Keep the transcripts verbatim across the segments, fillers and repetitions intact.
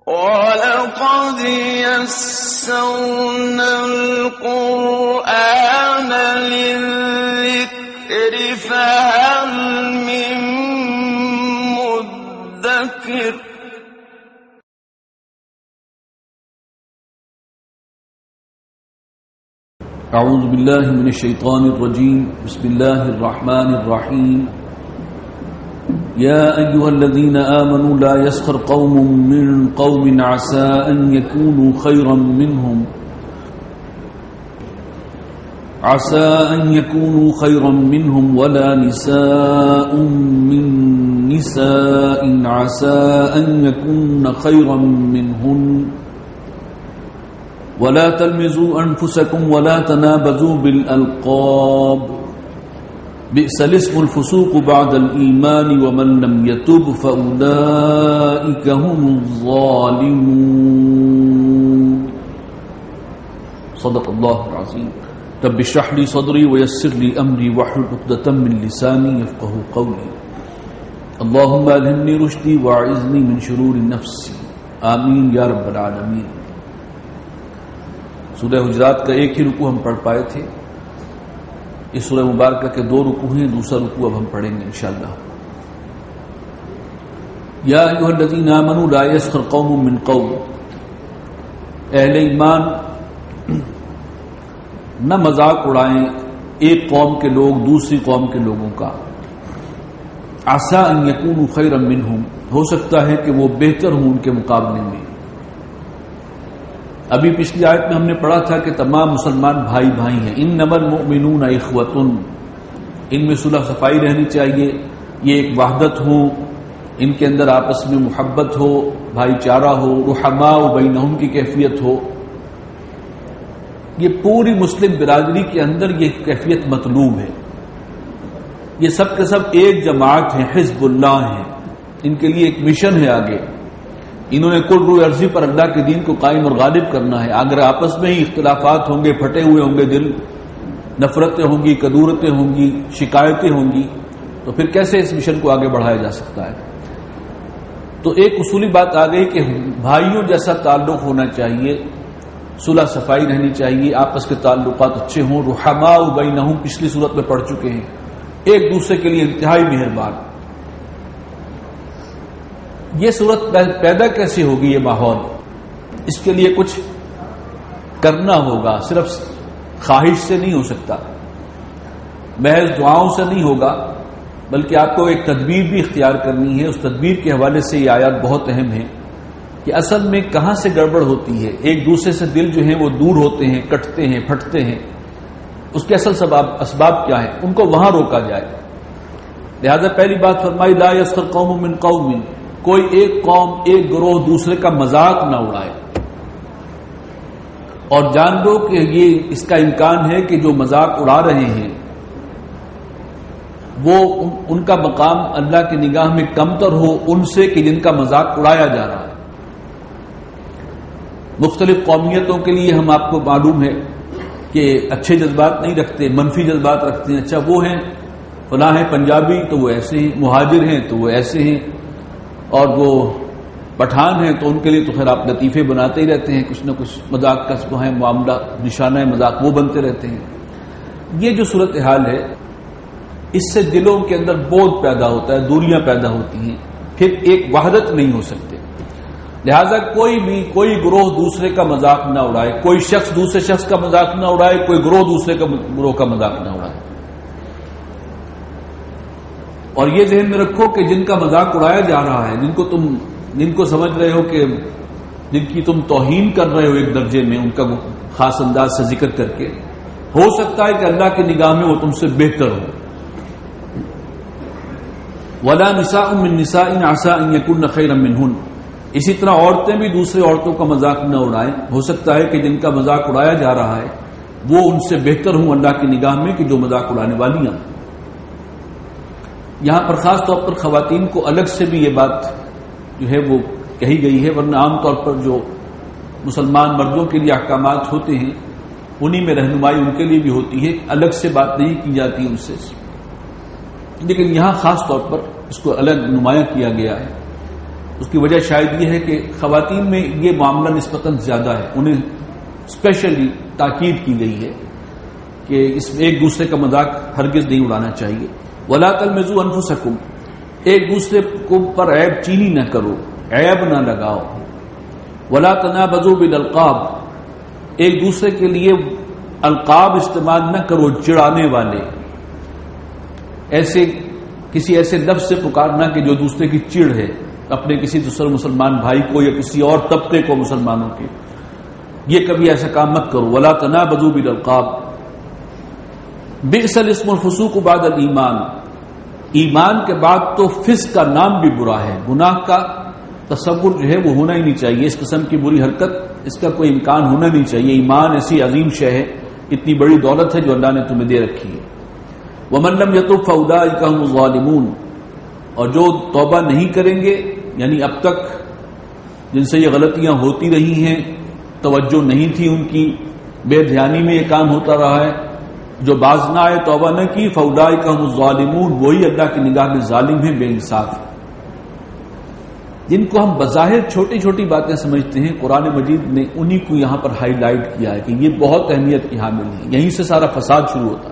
وَلَقَدْ يَسَّرْنَا الْقُرْآنَ لِلذِّكْرِ فَهَلْ مِن مُّدَّكِرٍ اعوذ باللہ من الشیطان الرجیم بسم اللہ الرحمن الرحیم یا ایہا الذین آمنوا لا يسخر قوم من قوم عسى ان يكونوا خيرا منهم عسى ان يكونوا خيرا منهم ولا نساء من نساء عسى ان يكون خيرا منهن ولا تلمزوا انفسكم ولا تنابزوا بالالقاب بئس الاسم الفسوق بعد الايمان ومن لم يتب فاولئك هم الظالمون صدق الله العظيم رب اشرح لي صدري ويسر لي امري واحلل عقدة من لساني يفقهوا قولي اللهم الهمني رشدي واعذني من شرور نفسي آمين يا رب العالمين. سورہ حجرات کا ایک ہی رکوع ہم پڑھ پائے تھے. اس سورہ مبارکہ کے دو رکوع ہیں، دوسرا رکوع اب ہم پڑھیں گے انشاءاللہ. یا ایھا الذین آمنوا لا یسخر قوم من قوم، اہل ایمان نہ مذاق اڑائیں ایک قوم کے لوگ دوسری قوم کے لوگوں کا. عسیٰ ان یکونوا خیرا منہم، ہو سکتا ہے کہ وہ بہتر ہوں ان کے مقابلے میں. ابھی پچھلی آیت میں ہم نے پڑھا تھا کہ تمام مسلمان بھائی بھائی ہیں. انما المؤمنون اخوۃ، ان میں صلح صفائی رہنی چاہیے، یہ ایک وحدت ہو، ان کے اندر آپس میں محبت ہو، بھائی چارہ ہو، رحماء بینہم کی کیفیت ہو. یہ پوری مسلم برادری کے اندر یہ کیفیت مطلوب ہے. یہ سب کے سب ایک جماعت ہیں، حزب اللہ ہیں، ان کے لیے ایک مشن ہے آگے. انہوں نے کل روح عرضی پر اللہ کے دین کو قائم اور غالب کرنا ہے. اگر آپس میں ہی اختلافات ہوں گے، پھٹے ہوئے ہوں گے دل، نفرتیں ہوں گی، کدورتیں ہوں گی، شکایتیں ہوں گی، تو پھر کیسے اس مشن کو آگے بڑھایا جا سکتا ہے؟ تو ایک اصولی بات آ گئی کہ بھائیوں جیسا تعلق ہونا چاہیے، صلح صفائی رہنی چاہیے، آپس کے تعلقات اچھے ہوں. رحماء بینہم پچھلی صورت میں پڑھ چکے ہیں، ایک دوسرے کے لیے انتہائی مہربان. یہ صورت پیدا کیسے ہوگی؟ یہ ماحول، اس کے لیے کچھ کرنا ہوگا. صرف خواہش سے نہیں ہو سکتا، محض دعاؤں سے نہیں ہوگا، بلکہ آپ کو ایک تدبیر بھی اختیار کرنی ہے. اس تدبیر کے حوالے سے یہ آیات بہت اہم ہے کہ اصل میں کہاں سے گڑبڑ ہوتی ہے. ایک دوسرے سے دل جو ہیں وہ دور ہوتے ہیں، کٹتے ہیں، پھٹتے ہیں. اس کے اصل سبب اسباب کیا ہیں؟ ان کو وہاں روکا جائے. لہذا پہلی بات فرمائی لا یسخر قوم من قوم، کوئی ایک قوم ایک گروہ دوسرے کا مذاق نہ اڑائے. اور جان لو کہ یہ اس کا امکان ہے کہ جو مذاق اڑا رہے ہیں وہ ان کا مقام اللہ کی نگاہ میں کمتر ہو ان سے کہ جن کا مذاق اڑایا جا رہا ہے. مختلف قومیتوں کے لیے ہم آپ کو معلوم ہے کہ اچھے جذبات نہیں رکھتے، منفی جذبات رکھتے ہیں. اچھا وہ ہیں فلاں ہیں پنجابی تو وہ ایسے ہیں، مہاجر ہیں تو وہ ایسے ہیں، اور وہ پٹھان ہیں تو ان کے لیے تو خیر آپ لطیفے بناتے ہی رہتے ہیں، کچھ نہ کچھ مذاق کا جو ہے معاملہ، نشانہ مذاق وہ بنتے رہتے ہیں. یہ جو صورتحال ہے اس سے دلوں کے اندر بودھ پیدا ہوتا ہے، دوریاں پیدا ہوتی ہیں، پھر ایک وحدت نہیں ہو سکتے. لہذا کوئی بھی کوئی گروہ دوسرے کا مذاق نہ اڑائے، کوئی شخص دوسرے شخص کا مذاق نہ اڑائے، کوئی گروہ دوسرے کا گروہ کا مذاق نہ اڑائے. اور یہ ذہن میں رکھو کہ جن کا مذاق اڑایا جا رہا ہے، جن کو تم جن کو سمجھ رہے ہو کہ جن کی تم توہین کر رہے ہو ایک درجے میں، ان کا خاص انداز سے ذکر کر کے، ہو سکتا ہے کہ اللہ کی نگاہ میں وہ تم سے بہتر ہو. وَلَا نِسَاءٌ مِّن نِّسَاءٍ عَسَىٰ أَن يَكُنَّ خَيْرًا مِّنْهُنَّ، اسی طرح عورتیں بھی دوسرے عورتوں کا مذاق نہ اڑائیں. ہو سکتا ہے کہ جن کا مذاق اڑایا جا رہا ہے وہ ان سے بہتر ہوں اللہ کی نگاہ میں کہ جو مذاق اڑانے والی ہیں. یہاں پر خاص طور پر خواتین کو الگ سے بھی یہ بات جو ہے وہ کہی گئی ہے، ورنہ عام طور پر جو مسلمان مردوں کے لیے احکامات ہوتے ہیں انہی میں رہنمائی ان کے لیے بھی ہوتی ہے، الگ سے بات نہیں کی جاتی ان سے. لیکن یہاں خاص طور پر اس کو الگ نمایاں کیا گیا ہے اس کی وجہ شاید یہ ہے کہ خواتین میں یہ معاملہ نسبتاً زیادہ ہے، انہیں اسپیشلی تاکید کی گئی ہے کہ اس میں ایک دوسرے کا مذاق ہرگز نہیں اڑانا چاہیے۔ وَلَا تَلْمِزُوا أَنفُسَكُمْ، ایک دوسرے کو پر عیب چینی نہ کرو، عیب نہ لگاؤ۔ وَلَا تَنَابَزُوا بِالْأَلْقَابِ، ایک دوسرے کے لیے القاب استعمال نہ کرو، چڑانے والے، ایسے کسی ایسے لفظ سے پکارنا کہ جو دوسرے کی چڑ ہے، اپنے کسی دوسرے مسلمان بھائی کو یا کسی اور طبقے کو مسلمانوں کے، یہ کبھی ایسا کام مت کرو۔ وَلَا تَنَابَزُوا بِالْأَلْقَابِ بئس الاسم الفسوق بعد الایمان، ایمان کے بعد تو فسق کا نام بھی برا ہے، گناہ کا تصور جو ہے وہ ہونا ہی نہیں چاہیے، اس قسم کی بری حرکت اس کا کوئی امکان ہونا نہیں چاہیے۔ ایمان ایسی عظیم شے ہے، اتنی بڑی دولت ہے جو اللہ نے تمہیں دے رکھی ہے۔ وَمَن لَّمْ يَتُبْ فَأُولَٰئِكَ هُمُ الظَّالِمُونَ، اور جو توبہ نہیں کریں گے، یعنی اب تک جن سے یہ غلطیاں ہوتی رہی ہیں، توجہ نہیں تھی ان کی، بے دھیانی میں یہ کام ہوتا رہا ہے، جو باز نہ آئے، توبہ نہ کی، فَأُولَٰئِكَ هُمُ الظَّالِمُونَ، وہی اللہ کی نگاہ میں ظالم ہیں، بے انصاف ہیں۔ جن کو ہم بظاہر چھوٹی چھوٹی باتیں سمجھتے ہیں، قرآن مجید نے انہی کو یہاں پر ہائی لائٹ کیا ہے کہ یہ بہت اہمیت کی حامل ہے، یہیں سے سارا فساد شروع ہوتا ہے۔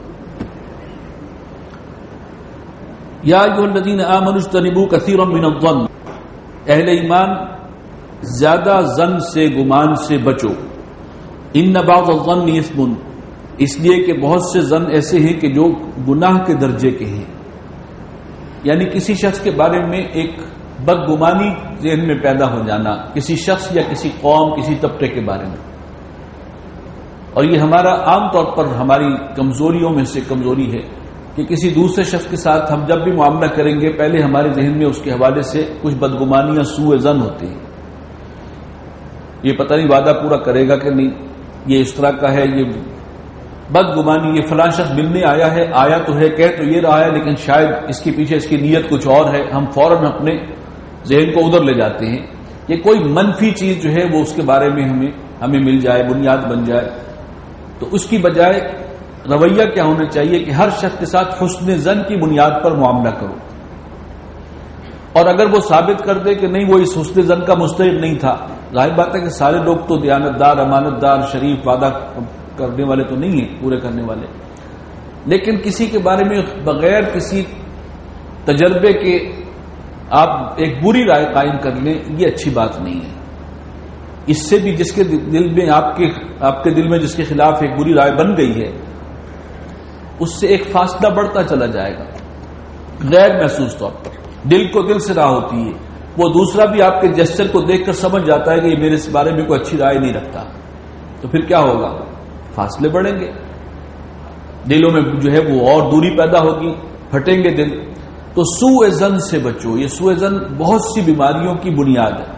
یا ایھا الذین آمنوا اجتنبوا کثیرا من الظن، اہل ایمان زیادہ ظن سے، گمان سے بچو۔ ان بعض الظن اثم، اس لیے کہ بہت سے ظن ایسے ہیں کہ جو گناہ کے درجے کے ہیں، یعنی کسی شخص کے بارے میں ایک بدگمانی ذہن میں پیدا ہو جانا، کسی شخص یا کسی قوم، کسی طبقے کے بارے میں، اور یہ ہمارا عام طور پر ہماری کمزوریوں میں سے کمزوری ہے کہ کسی دوسرے شخص کے ساتھ ہم جب بھی معاملہ کریں گے پہلے ہمارے ذہن میں اس کے حوالے سے کچھ بدگمانی یا سوء ظن ہوتے ہیں، یہ پتہ نہیں وعدہ پورا کرے گا کہ نہیں، یہ اس طرح کا ہے، یہ بدگمانی، یہ فلاں شخص ملنے آیا ہے، آیا تو ہے، کہہ تو یہ رہا ہے، لیکن شاید اس کے پیچھے اس کی نیت کچھ اور ہے، ہم فوراً اپنے ذہن کو ادھر لے جاتے ہیں، یہ کوئی منفی چیز جو ہے وہ اس کے بارے میں ہمیں ہمیں مل جائے، بنیاد بن جائے، تو اس کی بجائے رویہ کیا ہونا چاہیے کہ ہر شخص کے ساتھ حسن ظن کی بنیاد پر معاملہ کرو، اور اگر وہ ثابت کر دے کہ نہیں وہ اس حسن ظن کا مستحق نہیں تھا، ظاہر بات ہے کہ سارے لوگ تو دیانت دار، امانت دار، شریف، وعدہ کرنے والے تو نہیں ہیں، پورے کرنے والے، لیکن کسی کے بارے میں بغیر کسی تجربے کے آپ ایک بری رائے قائم کر لیں، یہ اچھی بات نہیں ہے۔ اس سے بھی جس کے دل میں آپ کے آپ کے دل میں جس کے خلاف ایک بری رائے بن گئی ہے، اس سے ایک فاصلہ بڑھتا چلا جائے گا، غیر محسوس طور پر، دل کو دل سے راہ ہوتی ہے، وہ دوسرا بھی آپ کے جسچر کو دیکھ کر سمجھ جاتا ہے کہ یہ میرے اس بارے میں کوئی اچھی رائے نہیں رکھتا، تو پھر کیا ہوگا؟ فاصلے بڑھیں گے، دلوں میں جو ہے وہ اور دوری پیدا ہوگی، پھٹیں گے دل۔ تو سوء ظن سے بچو، یہ سوء ظن بہت سی بیماریوں کی بنیاد ہے۔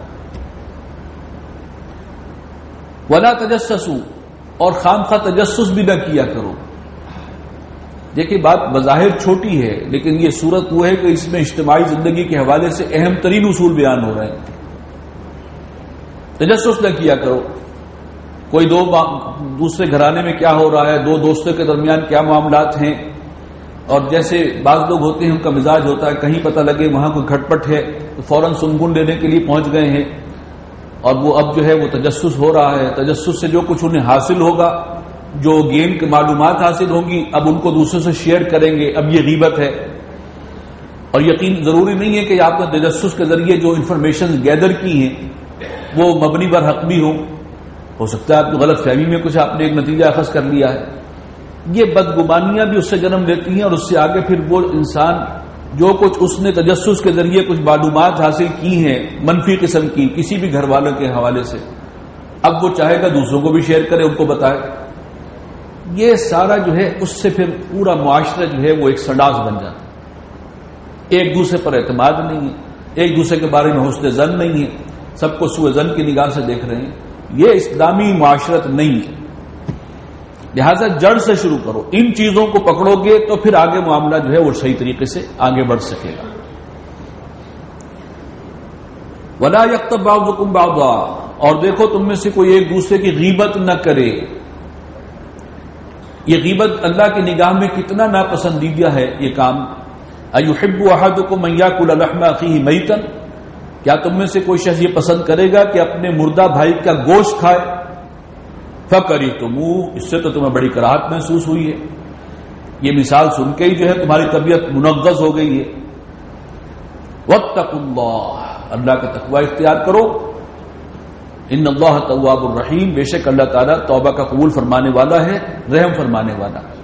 ولا تجسسوا، اور خامخواہ تجسس بھی نہ کیا کرو۔ دیکھیے بات بظاہر چھوٹی ہے، لیکن یہ صورت وہ ہے کہ اس میں اجتماعی زندگی کے حوالے سے اہم ترین اصول بیان ہو رہے ہیں۔ تجسس نہ کیا کرو، کوئی دو دوسرے گھرانے میں کیا ہو رہا ہے، دو دوستوں کے درمیان کیا معاملات ہیں، اور جیسے بعض لوگ ہوتے ہیں ان کا مزاج ہوتا ہے کہیں پتہ لگے وہاں کوئی کھٹ پٹ ہے تو فوراً سنگن لینے کے لیے پہنچ گئے ہیں، اور وہ اب جو ہے وہ تجسس ہو رہا ہے، تجسس سے جو کچھ انہیں حاصل ہوگا، جو گیم کی معلومات حاصل ہوں گی، اب ان کو دوسرے سے شیئر کریں گے، اب یہ غیبت ہے۔ اور یقین ضروری نہیں ہے کہ آپ نے تجسس کے ذریعے جو انفارمیشن گیدر کی ہیں وہ مبنی بر حق بھی ہوں، ہو سکتا ہے آپ کی غلط فہمی میں کچھ آپ نے ایک نتیجہ اخذ کر لیا ہے۔ یہ بدگمانیاں بھی اس سے جنم لیتی ہیں، اور اس سے آگے پھر وہ انسان جو کچھ اس نے تجسس کے ذریعے کچھ معلومات حاصل کی ہیں منفی قسم کی کسی بھی گھر والوں کے حوالے سے، اب وہ چاہے گا دوسروں کو بھی شیئر کرے، ان کو بتائے، یہ سارا جو ہے اس سے پھر پورا معاشرہ جو ہے وہ ایک سڈاس بن جاتا ہے، ایک دوسرے پر اعتماد نہیں ہے، ایک دوسرے کے بارے میں حسن ظن نہیں ہے، سب کو سوء ظن کی نگاہ سے دیکھ رہے ہیں، یہ اسلامی معاشرت نہیں ہے۔ لہذا جڑ سے شروع کرو، ان چیزوں کو پکڑو گے تو پھر آگے معاملہ جو ہے وہ صحیح طریقے سے آگے بڑھ سکے گا۔ وَلَا يَغْتَبْ بَعْضُكُمْ بَعْضًا، اور دیکھو تم میں سے کوئی ایک دوسرے کی غیبت نہ کرے۔ یہ غیبت اللہ کی نگاہ میں کتنا ناپسندیدہ ہے یہ کام۔ أَيُحِبُّ أَحَدُكُمْ أَن يَأْكُلَ لَحْمَ أَخِيهِ مَيْتًا، کیا تم میں سے کوئی شخص یہ پسند کرے گا کہ اپنے مردہ بھائی کا گوشت کھائے؟ فَكَرِهْتُمُوهُ، اس سے تو تمہیں بڑی کراہت محسوس ہوئی ہے. یہ مثال سن کے ہی جو ہے تمہاری طبیعت منغص ہو گئی ہے. وَاتَّقُوا اللَّهَ، اللہ کا تقوی اختیار کرو. ان اللہ تواب الرحیم، بے شک اللہ تعالیٰ توبہ کا قبول فرمانے والا ہے، رحم فرمانے والا ہے.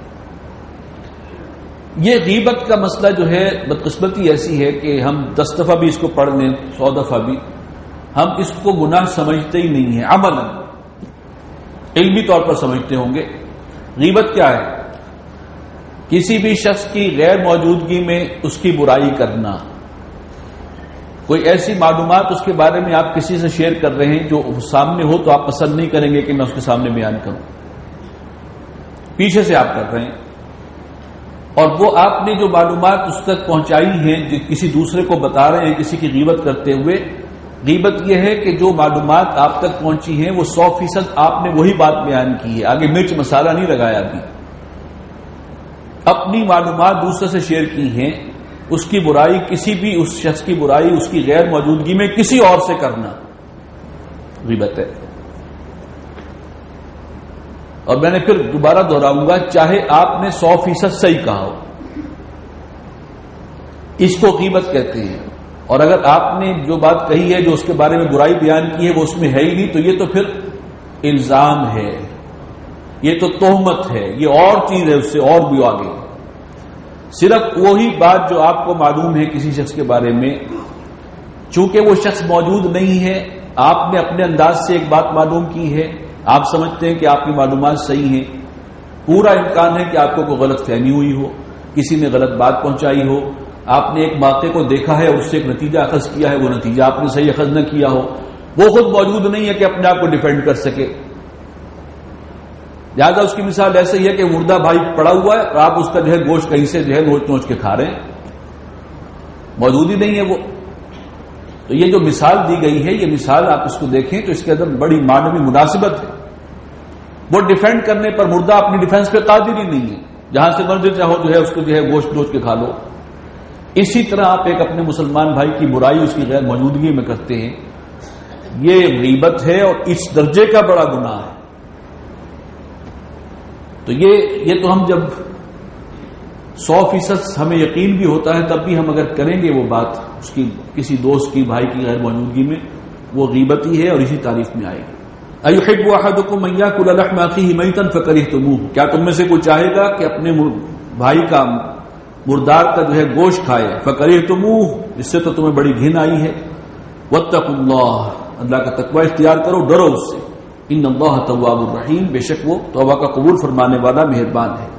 یہ غیبت کا مسئلہ جو ہے بدقسمتی ایسی ہے کہ ہم دس دفعہ بھی اس کو پڑھ لیں، سو دفعہ بھی، ہم اس کو گناہ سمجھتے ہی نہیں ہیں. عملاً علمی طور پر سمجھتے ہوں گے. غیبت کیا ہے؟ کسی بھی شخص کی غیر موجودگی میں اس کی برائی کرنا. کوئی ایسی معلومات اس کے بارے میں آپ کسی سے شیئر کر رہے ہیں جو سامنے ہو تو آپ پسند نہیں کریں گے کہ میں اس کے سامنے بیان کروں، پیچھے سے آپ کر رہے ہیں. اور وہ آپ نے جو معلومات اس تک پہنچائی ہیں جو کسی دوسرے کو بتا رہے ہیں کسی کی غیبت کرتے ہوئے. غیبت یہ ہے کہ جو معلومات آپ تک پہنچی ہیں وہ سو فیصد آپ نے وہی بات بیان کی ہے، آگے مرچ مسالہ نہیں لگایا. ابھی اپنی معلومات دوسرے سے شیئر کی ہیں، اس کی برائی، کسی بھی اس شخص کی برائی اس کی غیر موجودگی میں کسی اور سے کرنا غیبت ہے. اور میں نے پھر دوبارہ دہراؤں گا، چاہے آپ نے سو فیصد صحیح کہا ہو، اس کو غیبت کہتے ہیں. اور اگر آپ نے جو بات کہی ہے، جو اس کے بارے میں برائی بیان کی ہے، وہ اس میں ہے ہی نہیں، تو یہ تو پھر الزام ہے، یہ تو تہمت ہے، یہ اور چیز ہے اس سے اور بھی آگے. صرف وہی بات جو آپ کو معلوم ہے کسی شخص کے بارے میں، چونکہ وہ شخص موجود نہیں ہے، آپ نے اپنے انداز سے ایک بات معلوم کی ہے، آپ سمجھتے ہیں کہ آپ کی معلومات صحیح ہیں. پورا امکان ہے کہ آپ کو کوئی غلط فہمی ہوئی ہو، کسی نے غلط بات پہنچائی ہو، آپ نے ایک واقعے کو دیکھا ہے، اس سے ایک نتیجہ اخذ کیا ہے، وہ نتیجہ آپ نے صحیح اخذ نہ کیا ہو. وہ خود موجود نہیں ہے کہ اپنے آپ کو ڈیفینڈ کر سکے. لہٰذا اس کی مثال ایسے ہی ہے کہ مردہ بھائی پڑا ہوا ہے اور آپ اس کا جو ہے گوشت کہیں سے جو ہے نوچ نوچ کے کھا رہے ہیں، موجود ہی نہیں ہے وہ. تو یہ جو مثال دی گئی ہے، یہ مثال آپ اس کو دیکھیں تو اس کے اندر بڑی معنوی مناسبت ہے. وہ ڈیفینڈ کرنے پر مردہ اپنی ڈیفینس پہ قادر ہی نہیں ہے، جہاں سے مرضی چاہو جو ہے اس کو جو ہے گوشت نوچ کے کھا لو. اسی طرح آپ ایک اپنے مسلمان بھائی کی برائی اس کی غیر موجودگی میں کرتے ہیں، یہ غیبت ہے اور اس درجے کا بڑا گناہ ہے. تو یہ یہ تو ہم جب سو فیصد ہمیں یقین بھی ہوتا ہے تب بھی ہم اگر کریں گے وہ بات اس کی کسی دوست کی، بھائی کی غیر موجودگی میں، وہ غیبت ہی ہے اور اسی تعریف میں آئے گی. أَيُحِبُّ أَحَدُكُمْ أَن يَأْكُلَ لَحْمَ أَخِيهِ مَيْتًا فَكَرِهْتُمُوهُ، کیا تم میں سے کوئی چاہے گا کہ اپنے بھائی کا مردار کا جو ہے گوشت کھائے؟ فَكَرِهْتُمُوهُ، اس سے تو تمہیں بڑی گھن آئی ہے. وَاتَّقُوا اللَّهَ، اللہ کا تقوی اختیار کرو، ڈرو اس سے. ان اللہ تواب الرحیم، بے شک وہ توبہ کا قبول فرمانے والا مہربان ہے.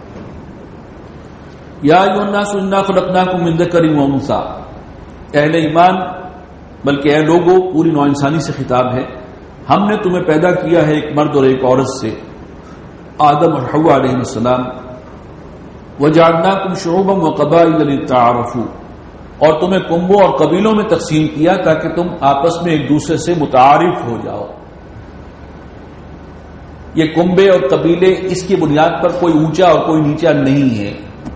یا ایھا الناس انا خلقناکم من ذکر و انثی، اہل ایمان بلکہ اے لوگوں، پوری نوع انسانی سے خطاب ہے، ہم نے تمہیں پیدا کیا ہے ایک مرد اور ایک عورت سے، آدم اور حوا علیہ السلام. وجعلناکم شعوبا وقبائل لتعارفوا، اور تمہیں کنبوں اور قبیلوں میں تقسیم کیا تاکہ تم آپس میں ایک دوسرے سے متعارف ہو جاؤ. یہ کنبے اور قبیلے اس کی بنیاد پر کوئی اونچا اور کوئی نیچا نہیں ہے،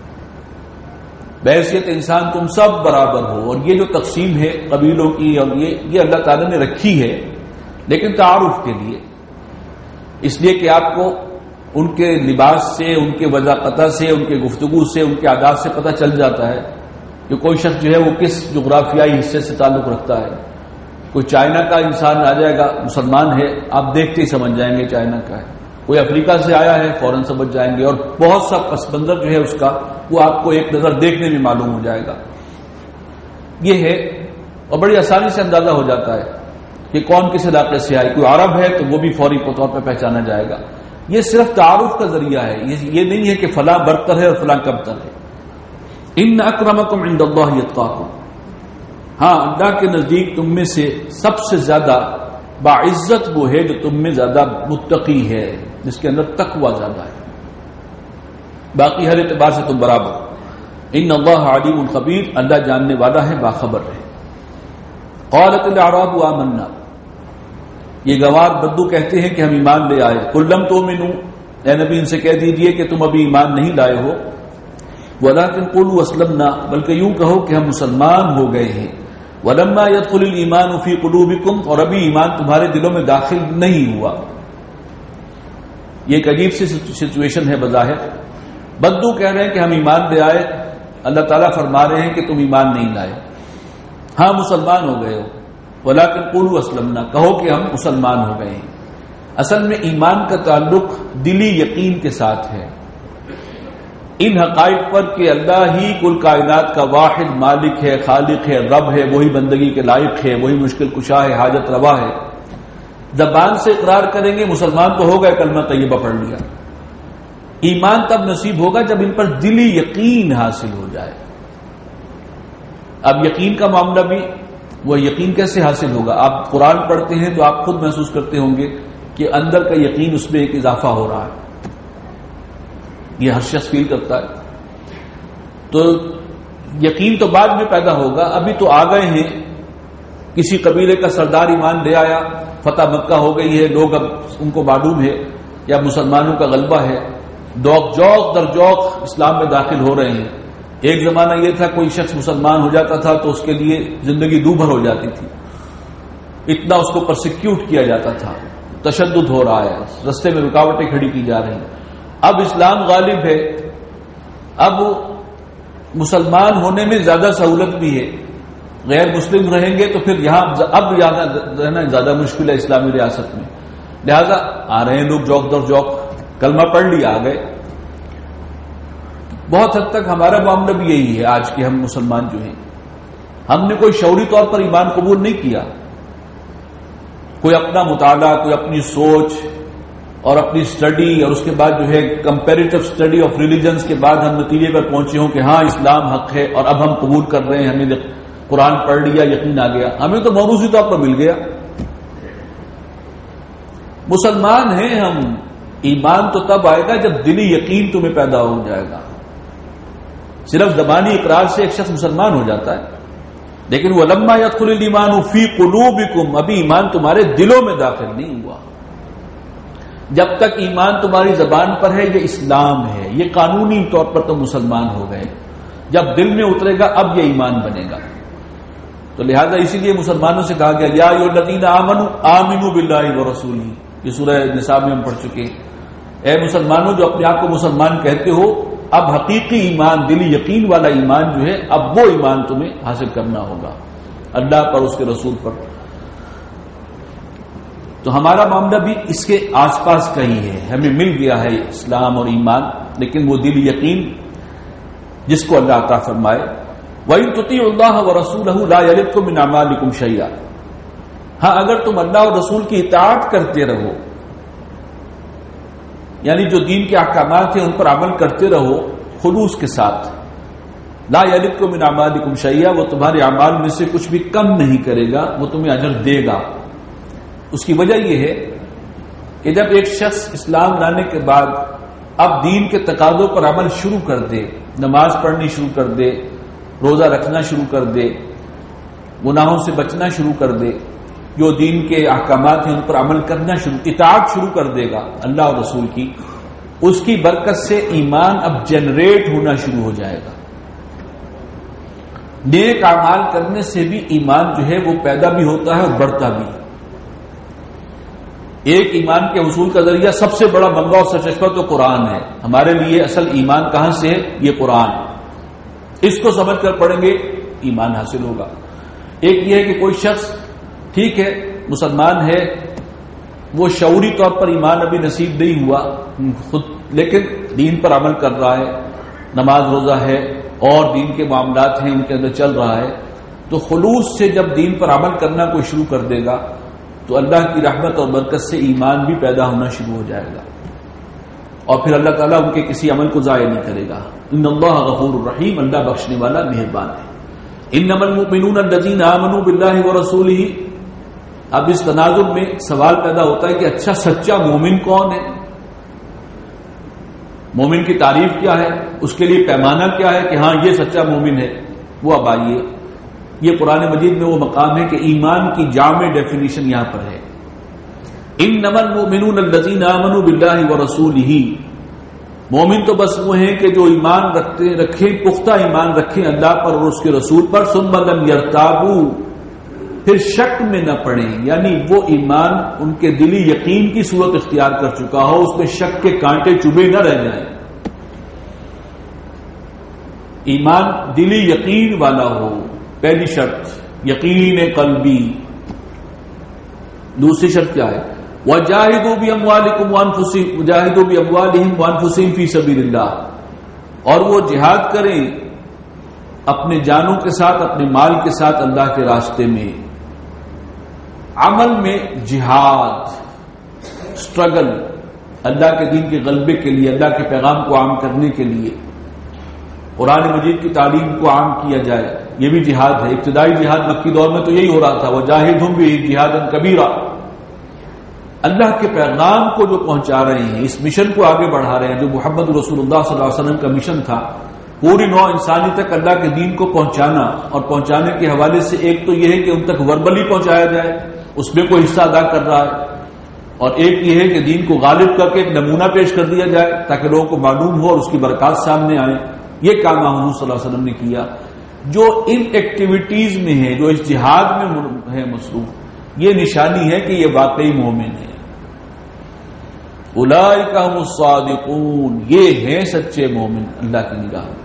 بحیثیت انسان تم سب برابر ہو. اور یہ جو تقسیم ہے قبیلوں کی اور یہ یہ اللہ تعالی نے رکھی ہے، لیکن تعارف کے لیے، اس لیے کہ آپ کو ان کے لباس سے، ان کے وضاقتہ سے، ان کے گفتگو سے، ان کے عادات سے پتہ چل جاتا ہے کہ کوئی شخص جو ہے وہ کس جغرافیائی حصے سے تعلق رکھتا ہے. کوئی چائنا کا انسان آ جائے گا، مسلمان ہے، آپ دیکھتے ہی سمجھ جائیں گے چائنا کا ہے. کوئی افریقہ سے آیا ہے، فوراً سمجھ جائیں گے. اور بہت سا پس منظر جو ہے اس کا وہ آپ کو ایک نظر دیکھنے میں معلوم ہو جائے گا. یہ ہے، اور بڑی آسانی سے اندازہ ہو جاتا ہے کہ کون کس علاقے سے آئے. کوئی عرب ہے تو وہ بھی فوری طور پر پہچانا جائے گا. یہ صرف تعارف کا ذریعہ ہے، یہ نہیں ہے کہ فلاں برتر ہے اور فلاں کمتر ہے. ان اکرمکم عند اللہ اتقاکم، ہاں اللہ کے نزدیک تم میں سے سب سے زیادہ باعزت وہ ہے جو تم میں زیادہ متقی ہے، جس کے اندر تقوی زیادہ ہے. باقی ہر اعتبار سے تم برابر. ان اللہ علیم خبیر، اللہ جاننے والا ہے، باخبر ہے. قالت الاعراب آمنا، یہ گوار بدو کہتے ہیں کہ ہم ایمان لے آئے. قل لم تؤمنوا، اے نبی ان سے کہہ دیجئے کہ تم ابھی ایمان نہیں لائے ولکن قولوا اسلمنا، بلکہ یوں کہو کہ ہم مسلمان ہو گئے ہیں. وَلَمَّا يَدْخُلِ الْإِيمَانُ فِي قُلُوبِكُمْ، اور ابھی ایمان تمہارے دلوں میں داخل نہیں ہوا. یہ ایک عجیب سی سچویشن ہے بظاہر. بدو کہہ رہے ہیں کہ ہم ایمان لے آئے، اللہ تعالیٰ فرما رہے ہیں کہ تم ایمان نہیں لائے. ہاں مسلمان ہو گئے ہو، وَلَكِنْ قُولُوا أَسْلَمْنَا، کہو کہ ہم مسلمان ہو گئے ہیں. اصل میں ایمان کا تعلق دلی یقین کے ساتھ ہے، ان حقائق پر کہ اللہ ہی کل کائنات کا واحد مالک ہے، خالق ہے، رب ہے، وہی بندگی کے لائق ہے، وہی مشکل کشا ہے، حاجت روا ہے. زبان سے اقرار کریں گے مسلمان تو ہو گئے، کلمہ طیبہ پڑھ لیا. ایمان تب نصیب ہوگا جب ان پر دلی یقین حاصل ہو جائے. اب یقین کا معاملہ بھی، وہ یقین کیسے حاصل ہوگا؟ آپ قرآن پڑھتے ہیں تو آپ خود محسوس کرتے ہوں گے کہ اندر کا یقین اس میں ایک اضافہ ہو رہا ہے. یہ ہر شخص فیل کرتا ہے. تو یقین تو بعد میں پیدا ہوگا. ابھی تو آ گئے ہیں، کسی قبیلے کا سردار ایمان لے آیا، فتح مکہ ہو گئی ہے، لوگ اب ان کو معلوم ہے یا مسلمانوں کا غلبہ ہے، دوک جوک در جوک اسلام میں داخل ہو رہے ہیں. ایک زمانہ یہ تھا کوئی شخص مسلمان ہو جاتا تھا تو اس کے لیے زندگی دو بھر ہو جاتی تھی، اتنا اس کو پرسیکیوٹ کیا جاتا تھا. تشدد ہو رہا ہے، رستے میں رکاوٹیں کھڑی کی جا رہی ہیں. اب اسلام غالب ہے، اب مسلمان ہونے میں زیادہ سہولت بھی ہے. غیر مسلم رہیں گے تو پھر یہاں اب رہنا زیادہ مشکل ہے اسلامی ریاست میں. لہذا آ رہے ہیں لوگ جوک در جوک، کلمہ پڑھ لیا آ گئے. بہت حد تک ہمارا معاملہ بھی یہی ہے. آج کے ہم مسلمان جو ہیں، ہم نے کوئی شعوری طور پر ایمان قبول نہیں کیا. کوئی اپنا مطالعہ، کوئی اپنی سوچ اور اپنی سٹڈی، اور اس کے بعد جو ہے کمپیریٹو سٹڈی آف ریلیجنز کے بعد ہم نتیجے پر پہنچے ہوں کہ ہاں اسلام حق ہے اور اب ہم قبول کر رہے ہیں. ہمیں قرآن پڑھ لیا، یقین آ گیا. ہمیں تو موروثی طور پر مل گیا. مسلمان ہیں ہم. ایمان تو تب آئے گا جب دلی یقین تمہیں پیدا ہو جائے گا. صرف زبانی اقرار سے ایک شخص مسلمان ہو جاتا ہے، لیکن وَلَمَّا يَدْخُلِ الْإِيمَانُ فِي قُلُوبِكُمْ، ابھی ایمان تمہارے دلوں میں داخل نہیں ہوا. جب تک ایمان تمہاری زبان پر ہے یہ اسلام ہے، یہ قانونی طور پر تو مسلمان ہو گئے. جب دل میں اترے گا اب یہ ایمان بنے گا. تو لہذا اسی لیے مسلمانوں سے کہا گیا یا ایھا الذین آمنوا آمنوا باللہ ورسولہ. یہ سورہ نساء میں ہم پڑھ چکے. اے مسلمانوں جو اپنے آپ کو مسلمان کہتے ہو، اب حقیقی ایمان، دلی یقین والا ایمان جو ہے، اب وہ ایمان تمہیں حاصل کرنا ہوگا اللہ پر، اس کے رسول پر. تو ہمارا معاملہ بھی اس کے آس پاس کا ہی ہے. ہمیں مل گیا ہے اسلام اور ایمان، لیکن وہ دلی یقین جس کو اللہ عطا فرمائے. وَإِن تُطِيعُوا اللَّهَ وَرَسُولَهُ لَا يَلِدْكُم مِّنْ أَعْمَالِكُمْ شَيْئًا. ہاں اگر تم اللہ اور رسول کی اطاعت کرتے رہو، یعنی جو دین کے احکامات ہیں ان پر عمل کرتے رہو خلوص کے ساتھ، لا یلدکم من اعمالکم شیئا، وہ تمہارے اعمال میں سے کچھ بھی کم نہیں کرے گا، وہ تمہیں اجر دے گا. اس کی وجہ یہ ہے کہ جب ایک شخص اسلام لانے کے بعد اب دین کے تقاضوں پر عمل شروع کر دے، نماز پڑھنی شروع کر دے، روزہ رکھنا شروع کر دے، گناہوں سے بچنا شروع کر دے، جو دین کے احکامات ہیں ان پر عمل کرنا شروع، اطاعت شروع کر دے گا اللہ اور رسول کی، اس کی برکت سے ایمان اب جنریٹ ہونا شروع ہو جائے گا. نیک اعمال کرنے سے بھی ایمان جو ہے وہ پیدا بھی ہوتا ہے اور بڑھتا بھی. ایک ایمان کے حصول کا ذریعہ سب سے بڑا منبع اور سرچشمہ تو قرآن ہے. ہمارے لیے اصل ایمان کہاں سے ہے؟ یہ قرآن. اس کو سمجھ کر پڑھیں گے ایمان حاصل ہوگا. ایک یہ ہے کہ کوئی شخص ٹھیک ہے مسلمان ہے، وہ شعوری طور پر ایمان ابھی نصیب نہیں ہوا خود، لیکن دین پر عمل کر رہا ہے، نماز روزہ ہے اور دین کے معاملات ہیں ان کے اندر چل رہا ہے. تو خلوص سے جب دین پر عمل کرنا کوئی شروع کر دے گا تو اللہ کی رحمت اور برکت سے ایمان بھی پیدا ہونا شروع ہو جائے گا، اور پھر اللہ تعالیٰ ان کے کسی عمل کو ضائع نہیں کرے گا. ان اللہ غفور الرحیم، اللہ بخشنے والا مہربان ہے. انما المؤمنون الذین آمنوا باللہ ورسولہ. اب اس تناظر میں سوال پیدا ہوتا ہے کہ اچھا سچا مومن کون ہے؟ مومن کی تعریف کیا ہے؟ اس کے لیے پیمانہ کیا ہے کہ ہاں یہ سچا مومن ہے؟ وہ اب آئیے، یہ قرآن مجید میں وہ مقام ہے کہ ایمان کی جامع ڈیفینیشن یہاں پر ہے. انما المؤمنون الذین آمنوا باللہ ورسولہ. مومن تو بس وہ ہیں کہ جو ایمان رکھتے رکھیں پختہ ایمان رکھیں اللہ پر اور اس کے رسول پر. ثم لم یرتابوا، پھر شک میں نہ پڑیں، یعنی وہ ایمان ان کے دلی یقین کی صورت اختیار کر چکا ہو، اس میں شک کے کانٹے چبھے نہ رہ جائیں، ایمان دلی یقین والا ہو، پہلی شرط یقین قلبی۔ دوسری شرط کیا ہے؟ وَجَاهِدُوا بِأَمْوَالِكُمْ وَأَنفُسِكُمْ وَجَاهِدُوا بِأَمْوَالِهِمْ وَأَنفُسِهِمْ فِي سَبِيلِ اللَّهِ، اور وہ جہاد کریں اپنے جانوں کے ساتھ، اپنے مال کے ساتھ اللہ کے راستے میں۔ عمل میں جہاد، سٹرگل، اللہ کے دین کے غلبے کے لیے، اللہ کے پیغام کو عام کرنے کے لیے، قرآن مجید کی تعلیم کو عام کیا جائے، یہ بھی جہاد ہے۔ ابتدائی جہاد مکی دور میں تو یہی ہو رہا تھا، وَجَاهِدْهُمْ بِهِ جِهَادًا كَبِيرًا، اللہ کے پیغام کو جو پہنچا رہے ہیں، اس مشن کو آگے بڑھا رہے ہیں جو محمد رسول اللہ صلی اللہ علیہ وسلم کا مشن تھا، پوری نوع انسانی تک اللہ کے دین کو پہنچانا، اور پہنچانے کے حوالے سے ایک تو یہ ہے کہ ان تک وربلی پہنچایا جائے، اس میں کوئی حصہ ادا کر رہا ہے، اور ایک یہ ہے کہ دین کو غالب کر کے ایک نمونہ پیش کر دیا جائے تاکہ لوگوں کو معلوم ہو اور اس کی برکات سامنے آئیں۔ یہ کام حضور صلی اللہ علیہ وسلم نے کیا۔ جو ان ایکٹیویٹیز میں ہے، جو اس جہاد میں ہے مصروف، یہ نشانی ہے کہ یہ واقعی مومن ہے۔ اولئک هم الصادقون، یہ ہیں سچے مومن اللہ کی نگاہ میں۔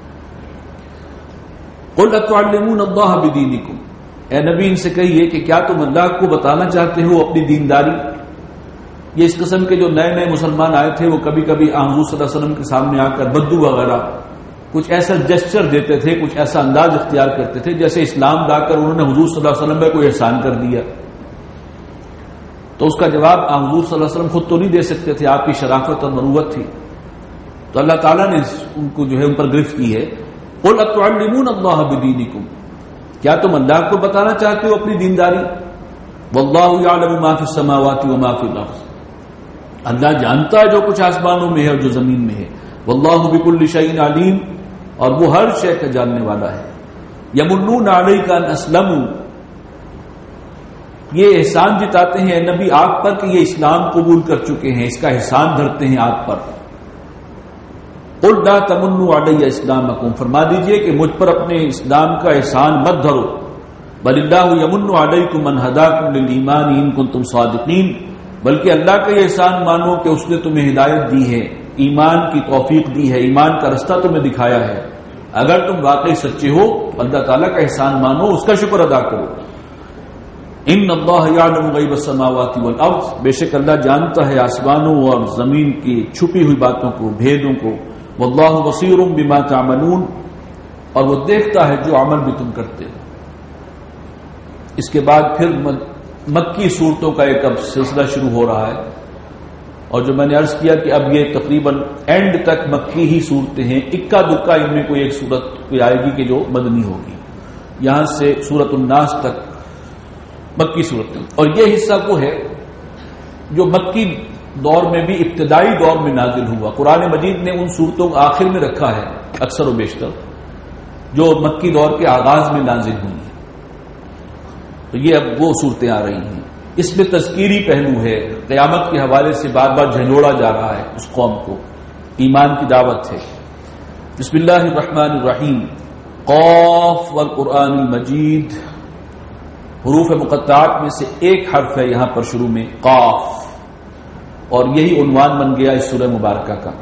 قل اتعلمون اللہ بدینکم، اے نبی ان سے کہیے کہ کیا تم اللہ کو بتانا چاہتے ہو اپنی دینداری؟ یہ اس قسم کے جو نئے نئے مسلمان آئے تھے وہ کبھی کبھی حضور صلی اللہ علیہ وسلم کے سامنے آ کر بدو وغیرہ کچھ ایسا جسچر دیتے تھے، کچھ ایسا انداز اختیار کرتے تھے جیسے اسلام لا کر انہوں نے حضور صلی اللہ علیہ وسلم پہ کوئی احسان کر دیا۔ تو اس کا جواب حضور صلی اللہ علیہ وسلم خود تو نہیں دے سکتے تھے، آپ کی شرافت اور مروت تھی، تو اللہ تعالیٰ نے ان کو جو ہے ان پر گرفت کی ہے۔ قل اتعلمون اللہ بدینکم، کیا تم اللہ کو بتانا چاہتے ہو اپنی دینداری؟ واللہ یعلم ما فی السماوات وما فی الارض، اللہ جانتا ہے جو کچھ آسمانوں میں ہے اور جو زمین میں ہے۔ واللہ بکل شیء علیم، اور وہ ہر شے کا جاننے والا ہے۔ یمنون علیک ان اسلموا، یہ احسان جتاتے ہیں اے نبی آپ پر کہ یہ اسلام قبول کر چکے ہیں، اس کا احسان دھرتے ہیں آپ پر۔ قل لا تمنوا علی اسلامکم، فرما دیجئے کہ مجھ پر اپنے اسلام کا احسان مت دھرو، بل اللہ یمن علیکم ان ہداکم للایمان ان کنتم صادقین، بلکہ اللہ کا یہ احسان مانو کہ اس نے تمہیں ہدایت دی ہے، ایمان کی توفیق دی ہے، ایمان کا رستہ تمہیں دکھایا ہے۔ اگر تم واقعی سچے ہو اللہ تعالیٰ کا احسان مانو، اس کا شکر ادا کرو۔ ان اللہ یعلم غیب السماوات والارض، بے شک اللہ جانتا ہے آسمانوں اور زمین کی چھپی ہوئی باتوں کو، بھیدوں کو۔ واللہ بصیر بما تعملون، اور وہ دیکھتا ہے جو عمل بھی تم کرتے ہو۔ اس کے بعد پھر مکی صورتوں کا ایک اب سلسلہ شروع ہو رہا ہے، اور جو میں نے عرض کیا کہ اب یہ تقریباً اینڈ تک مکی ہی صورتیں ہیں، اکا دکا ان میں کوئی ایک صورت کوئی آئے گی کہ جو مدنی ہوگی، یہاں سے سورۃ الناس تک مکی صورتیں، اور یہ حصہ وہ ہے جو مکی دور میں بھی ابتدائی دور میں نازل ہوا۔ قرآن مجید نے ان صورتوں کو آخر میں رکھا ہے اکثر و بیشتر، جو مکی دور کے آغاز میں نازل ہوئی ہیں، تو یہ اب وہ صورتیں آ رہی ہیں۔ اس میں تذکیری پہلو ہے، قیامت کے حوالے سے بار بار جھنجھوڑا جا رہا ہے اس قوم کو، ایمان کی دعوت ہے۔ بسم اللہ الرحمن الرحیم، قاف والقرآن المجید، حروف مقطعات میں سے ایک حرف ہے یہاں پر شروع میں، قاف، اور یہی عنوان بن گیا اس سورہ مبارکہ کا۔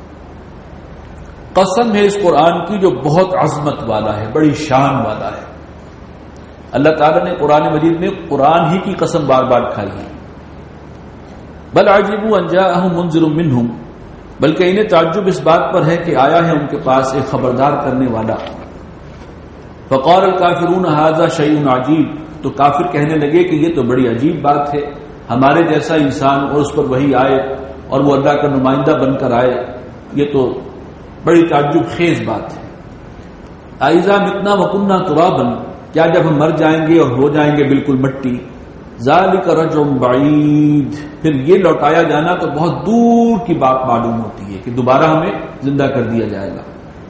قسم ہے اس قرآن کی جو بہت عظمت والا ہے، بڑی شان والا ہے۔ اللہ تعالیٰ نے قرآن مجید میں قرآن ہی کی قسم بار بار کھائی ہے۔ بل عجبوا ان جاءهم منذر منهم، بلکہ انہیں تعجب اس بات پر ہے کہ آیا ہے ان کے پاس ایک خبردار کرنے والا۔ فقال الکافرون ھذا شیء عجیب، تو کافر کہنے لگے کہ یہ تو بڑی عجیب بات ہے، ہمارے جیسا انسان اور اس پر وحی آئے اور وہ اللہ کا نمائندہ بن کر آئے، یہ تو بڑی تعجب خیز بات ہے۔ اذا متنا وکنا ترابا، کیا جب ہم مر جائیں گے اور ہو جائیں گے بالکل مٹی، ذالک رجع بعید، پھر یہ لوٹایا جانا تو بہت دور کی بات معلوم ہوتی ہے کہ دوبارہ ہمیں زندہ کر دیا جائے گا۔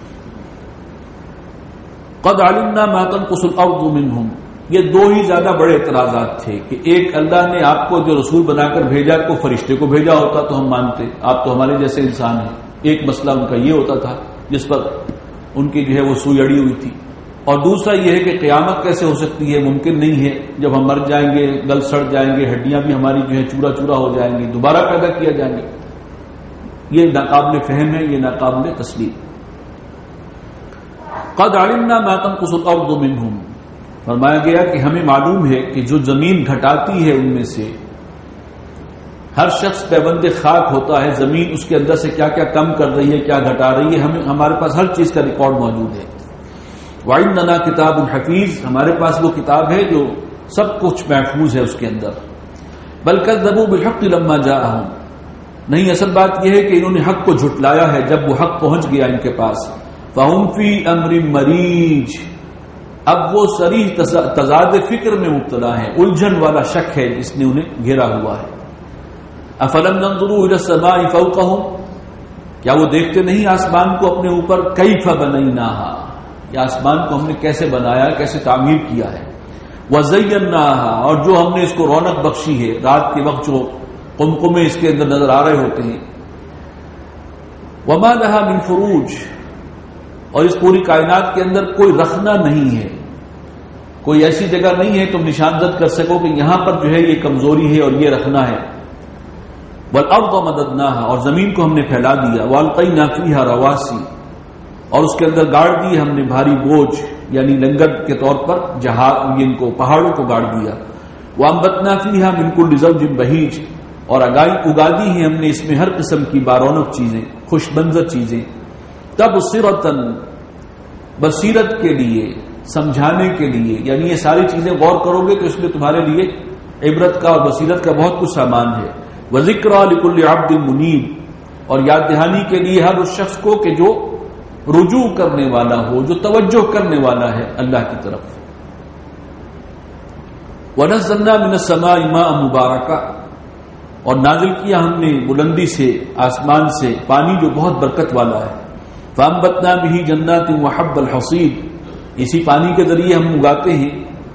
قد علمنا ما تنقص الارض منهم، یہ دو ہی زیادہ بڑے اعتراضات تھے کہ ایک اللہ نے آپ کو جو رسول بنا کر بھیجا کو فرشتے کو بھیجا ہوتا تو ہم مانتے، آپ تو ہمارے جیسے انسان ہیں۔ ایک مسئلہ ان کا یہ ہوتا تھا جس پر ان کی جو ہے وہ سوئی اڑی ہوئی تھی، اور دوسرا یہ ہے کہ قیامت کیسے ہو سکتی ہے، ممکن نہیں ہے، جب ہم مر جائیں گے گل سڑ جائیں گے، ہڈیاں بھی ہماری جو ہے چورا چورا ہو جائیں گی، دوبارہ پیدا کیا جائیں گے. یہ ناقابل فہم ہے، یہ ناقابل تسلیم. قد علمنا ما تنقص الارض منهم، فرمایا گیا کہ ہمیں معلوم ہے کہ جو زمین گھٹاتی ہے ان میں سے، ہر شخص پیوند خاک ہوتا ہے، زمین اس کے اندر سے کیا کیا کم کر رہی ہے، کیا گھٹا رہی ہے، ہمیں ہمارے پاس ہر چیز کا ریکارڈ موجود ہے. وَعِندَنَا کتاب حفیظ، ہمارے پاس وہ کتاب ہے جو سب کچھ محفوظ ہے اس کے اندر. بل کذبوا بالحق لما جاءهم، نہیں، اصل بات یہ ہے کہ انہوں نے حق کو جھٹلایا ہے جب وہ حق پہنچ گیا ان کے پاس. فَهُمْ فِي أَمْرٍ مَرِيجٍ، اب وہ صریح تضاد فکر میں مبتلا ہیں، الجھن والا شک ہے جس نے انہیں گھیرا ہوا ہے. افلم ينظروا الى السماء فوقهم، کیا وہ دیکھتے نہیں آسمان کو اپنے اوپر، کیف بنیناها، یہ آسمان کو ہم نے کیسے بنایا، کیسے تعمیر کیا ہے. وزیناها، اور جو ہم نے اس کو رونق بخشی ہے، رات کے وقت جو قمقمے اس کے اندر نظر آ رہے ہوتے ہیں. وما لها من فروج، اور اس پوری کائنات کے اندر کوئی رخنا نہیں ہے، کوئی ایسی جگہ نہیں ہے تم نشان زد کر سکو کہ یہاں پر جو ہے یہ کمزوری ہے اور یہ رخنا ہے. والارض مددناها، اور زمین کو ہم نے پھیلا دیا. والقینا فیہا رواسی، اور اس کے اندر گاڑ دی ہم نے بھاری بوجھ، یعنی لنگر کے طور پر جہاز، ان کو پہاڑوں کو گاڑ دیا. وانبتنا فیہا من کل زوج بہیج، اور اگا دی ہیں ہم نے اس میں ہر قسم کی بارونق چیزیں، خوش منظر چیزیں. تبصرۃ، بصیرت کے لیے، سمجھانے کے لیے، یعنی یہ ساری چیزیں غور کرو گے تو اس میں تمہارے لیے عبرت کا اور بصیرت کا بہت کچھ سامان ہے. وذکریٰ لکل عبد منیب، اور یاد دہانی کے لیے ہر اس شخص کو کہ جو رجوع کرنے والا ہو، جو توجہ کرنے والا ہے اللہ کی طرف. ونزلنا من السماء ماء مبارکا، اور نازل کیا ہم نے بلندی سے، آسمان سے پانی جو بہت برکت والا ہے. فانبتنا به جنات وحب الحصید، اسی پانی کے ذریعے ہم اگاتے ہیں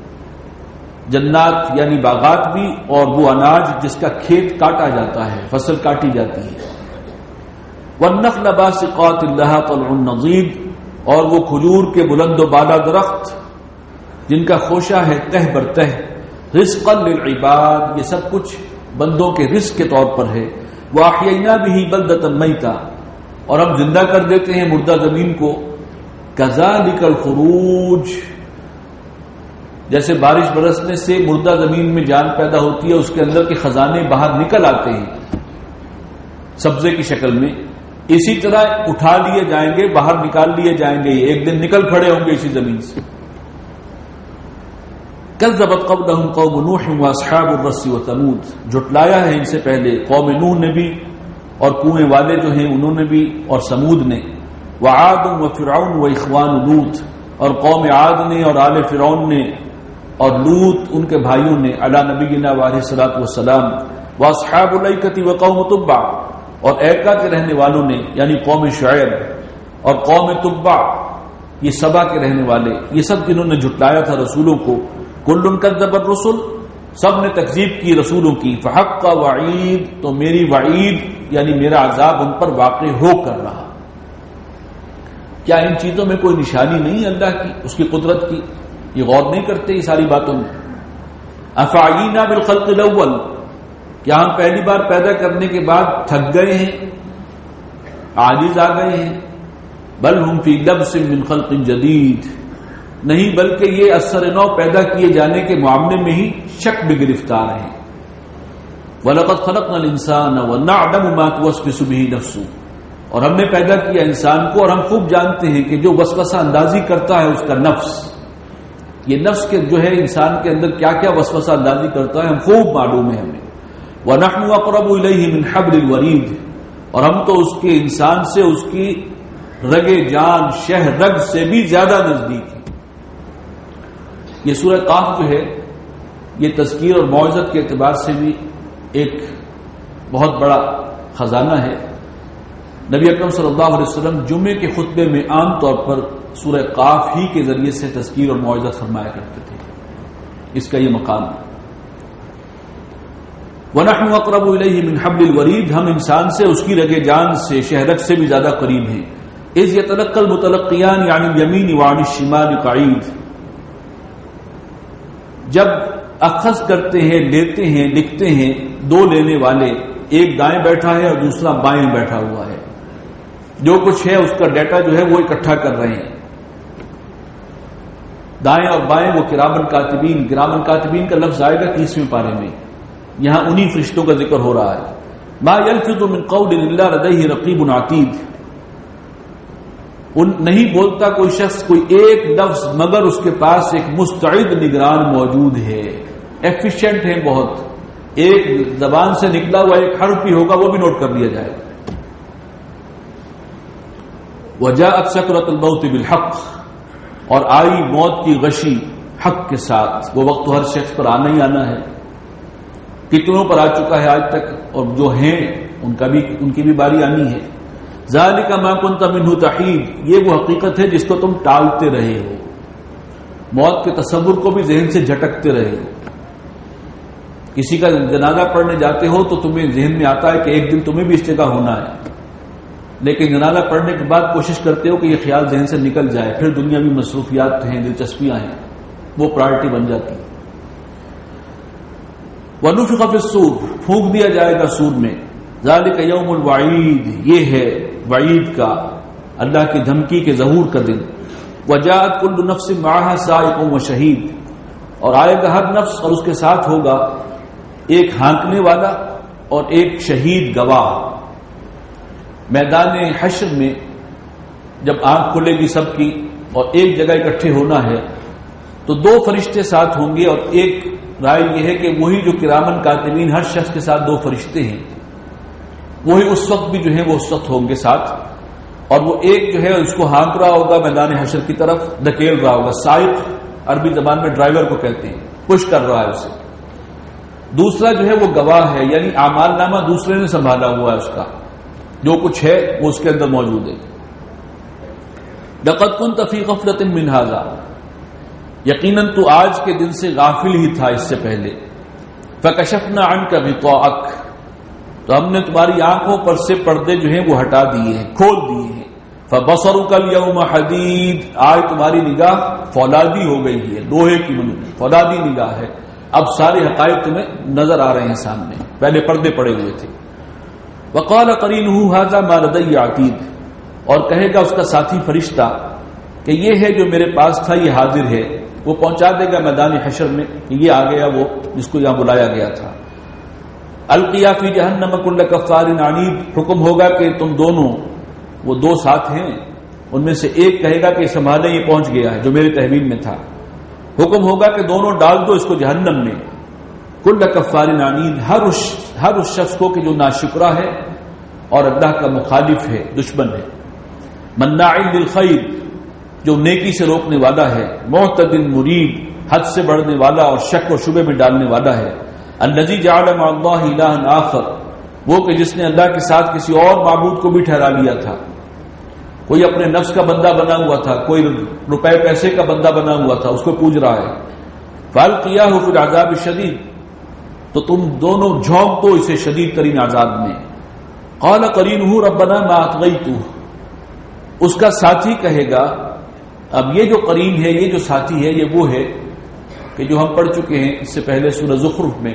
جنات یعنی باغات بھی، اور وہ اناج جس کا کھیت کاٹا جاتا ہے، فصل کاٹی جاتی ہے. والنخل باسقات لها طلع نضید، اور وہ کھجور کے بلند و بالا درخت جن کا خوشہ ہے تہ بر تہ. رزقا للعباد، یہ سب کچھ بندوں کے رزق کے طور پر ہے. واحیینا به بلدۃ میتا، اور ہم زندہ کر دیتے ہیں مردہ زمین کو. کذالک الخروج، جیسے بارش برسنے سے مردہ زمین میں جان پیدا ہوتی ہے، اس کے اندر کے خزانے باہر نکل آتے ہیں سبزے کی شکل میں، اسی طرح اٹھا لیے جائیں گے، باہر نکال لیے جائیں گے، ایک دن نکل کھڑے ہوں گے اسی زمین سے. کذبت قبلہم قوم نوح واصحاب الرس وثمود، جھٹلایا ہے ان سے پہلے قوم نوح نے بھی، اور کنویں والے جو ہیں انہوں نے بھی، اور سمود نے. وعاد وفرعون واخوان لوط، اور قوم عاد نے اور آل فرعون نے اور لوط ان کے بھائیوں نے، علی نبینا علیہ الصلوۃ والسلام. واصحاب الایکۃ وقوم تبع، اور ایکا کے رہنے والوں نے یعنی قوم شعیب اور قوم تبع، یہ سبا کے رہنے والے، یہ سب جنہوں نے جھٹلایا تھا رسولوں کو. کل کذب الرسل، سب نے تکذیب کی رسولوں کی. فحق وعید، تو میری وعید یعنی میرا عذاب ان پر واقع ہو کر رہا. کیا ان چیزوں میں کوئی نشانی نہیں اللہ کی، اس کی قدرت کی؟ یہ غور نہیں کرتے یہ ساری باتوں میں. افعینا بالخلق الاول، کیا ہم پہلی بار پیدا کرنے کے بعد تھک گئے ہیں، عاجز آ گئے ہیں؟ بل ہم فی لبس من خلق جدید، نہیں بلکہ یہ اثر نو پیدا کیے جانے کے معاملے میں ہی شک میں گرفتار ہیں. وَلَقَدْ خَلَقْنَا الْإِنسَانَ وَنَعْلَمُ مَا تُوَسْوِسُ بِهِ نَفْسُهُ، اور ہم نے پیدا کیا انسان کو اور ہم خوب جانتے ہیں کہ جو وسوسہ اندازی کرتا ہے اس کا نفس، یہ نفس کے جو ہے انسان کے اندر کیا کیا وسوسہ اندازی کرتا ہے ہم خوب معلوم ہے ہمیں. وَنَحْنُ أَقْرَبُ إِلَيْهِ مِنْ حَبْلِ الْوَرِيدِ، اور ہم تو اس کے انسان سے اس کی رگ جان شہ رگ سے بھی زیادہ نزدیک ہیں. یہ سورہ قاف جو ہے یہ تذکیر اور موعظت کے اعتبار سے بھی ایک بہت بڑا خزانہ ہے. نبی اکرم صلی اللہ علیہ وسلم جمعے کے خطبے میں عام طور پر سورہ قاف ہی کے ذریعے سے تذکیر اور موعظت فرمایا کرتے تھے، اس کا یہ مقام ہے. وَنَحْنُ أَقْرَبُ إِلَيْهِ مِنْ حَبْلِ الْوَرِيدِ، ہم انسان سے اس کی رگ جان سے شہرک سے بھی زیادہ قریب ہیں. اذ یتلقى المتلقیان یعنی الیمین وعن الشمال قعید، جب اخذ کرتے ہیں، لیتے ہیں، لکھتے ہیں دو لینے والے، ایک دائیں بیٹھا ہے اور دوسرا بائیں بیٹھا ہوا ہے، جو کچھ ہے اس کا ڈیٹا جو ہے وہ اکٹھا کر رہے ہیں۔ دائیں اور بائیں وہ کرامن کاتبین، کرامن کاتبین کا لفظ آئے گا تیسویں پارے میں، یہاں انہی فرشتوں کا ذکر ہو رہا ہے۔ ما یلفظ من قول الا لدیہ رقیب عتید، ان نہیں بولتا کوئی شخص کوئی ایک لفظ مگر اس کے پاس ایک مستعد نگران موجود ہے، ایفیشینٹ ہے بہت، ایک زبان سے نکلا ہوا ایک حرف بھی ہوگا وہ بھی نوٹ کر لیا جائے گا۔ وجاءت سکرۃ الموت بالحق، اور آئی موت کی غشی حق کے ساتھ، وہ وقت تو ہر شخص پر آنا ہی آنا ہے، کتنوں پر آ چکا ہے آج تک، اور جو ہیں ان کا بھی ان کی بھی باری آنی ہے۔ ذالک ما کنت منہ تحید، یہ وہ حقیقت ہے جس کو تم ٹالتے رہے ہو، موت کے تصور کو بھی ذہن سے جھٹکتے رہے ہو۔ کسی کا جنازہ پڑھنے جاتے ہو تو تمہیں ذہن میں آتا ہے کہ ایک دن تمہیں بھی اس جگہ ہونا ہے، لیکن جنازہ پڑھنے کے بعد کوشش کرتے ہو کہ یہ خیال ذہن سے نکل جائے، پھر دنیاوی مصروفیات ہیں، دلچسپیاں ہیں، وہ پرائرٹی بن جاتی ہے۔ وَنُفِخَ فِي الصُّورِ، پھونک دیا جائے گا سور میں، ذَلِكَ يَوْمُ الْوَعِيدِ، یہ ہے وعید کا، اللہ کی دھمکی کے ظہور کا دن۔ وَجَاءَتْ كُلُّ نَفْسٍ مَعَهَا سَائِقٌ وَشَهِيدٌ، اور آئے گا ہر نفس اور اس کے ساتھ ہوگا ایک ہانکنے والا اور ایک شہید گواہ۔ میدان حشر میں جب آنکھ کھلے گی سب کی اور ایک جگہ اکٹھے ہونا ہے تو دو فرشتے ساتھ ہوں گے، اور ایک رائے یہ ہے کہ وہی جو کرامن کاتبین، ہر شخص کے ساتھ دو فرشتے ہیں، وہی اس وقت بھی جو ہے وہ اس وقت ہوں گے ساتھ، اور وہ ایک جو ہے اس کو ہانک رہا ہوگا میدان حشر کی طرف، دھکیل رہا ہوگا۔ سائق عربی زبان میں ڈرائیور کو کہتے ہیں، پش کر رہا ہے اسے۔ دوسرا جو ہے وہ گواہ ہے، یعنی اعمال نامہ دوسرے نے سنبھالا ہوا ہے، اس کا جو کچھ ہے وہ اس کے اندر موجود ہے۔ لقد كنت في غفلة من هذا، یقیناً تو آج کے دن سے غافل ہی تھا اس سے پہلے۔ فکشفنا عنك غطاءك، تو ہم نے تمہاری آنکھوں پر سے پردے جو ہیں وہ ہٹا دیے ہیں، کھول دیے ہیں۔ فبصرك اليوم حدید، آج تمہاری نگاہ فولادی ہو گئی ہے، لوہے کی فولادی نگاہ ہے، اب سارے حقائق تمہیں نظر آ رہے ہیں سامنے، پہلے پردے پڑے ہوئے تھے۔ وقال قرینہ ھذا ما لدی عتید، اور کہے گا اس کا ساتھی فرشتہ کہ یہ ہے جو میرے پاس تھا، یہ حاضر ہے، وہ پہنچا دے گا میدان حشر میں کہ یہ آ گیا وہ جس کو یہاں بلایا گیا تھا۔ القیا فی جہنم کل کفار عنید، حکم ہوگا کہ تم دونوں، وہ دو ساتھ ہیں ان میں سے ایک کہے گا کہ سنبھالیں یہ پہنچ گیا ہے جو میرے تحویل میں تھا، حکم ہوگا کہ دونوں ڈال دو اس کو جہنم میں۔ کل کفار عنید، ہر اس ہر اس شخص کو کہ جو ناشکرا ہے اور اللہ کا مخالف ہے، دشمن ہے۔ مناع للخیر، جو نیکی سے روکنے والا ہے، معتد مریب، حد سے بڑھنے والا اور شک و شبے میں ڈالنے والا ہے۔ الذی جعل مع اللہ الہا آخر، وہ کہ جس نے اللہ کے ساتھ کسی اور معبود کو بھی ٹھہرا لیا تھا، کوئی اپنے نفس کا بندہ بنا ہوا تھا، کوئی روپے پیسے کا بندہ بنا ہوا تھا، اس کو پوج رہا ہے۔ فالقیاہ فی العذاب الشدید، تو تم دونوں جھونک دو اسے شدید ترین عذاب میں۔ قال قرینہ ربنا ما اطغیتہ، اس کا ساتھی کہے گا، اب یہ جو قرین ہے، یہ جو ساتھی ہے، یہ وہ ہے کہ جو ہم پڑھ چکے ہیں اس سے پہلے سورہ زخرف میں،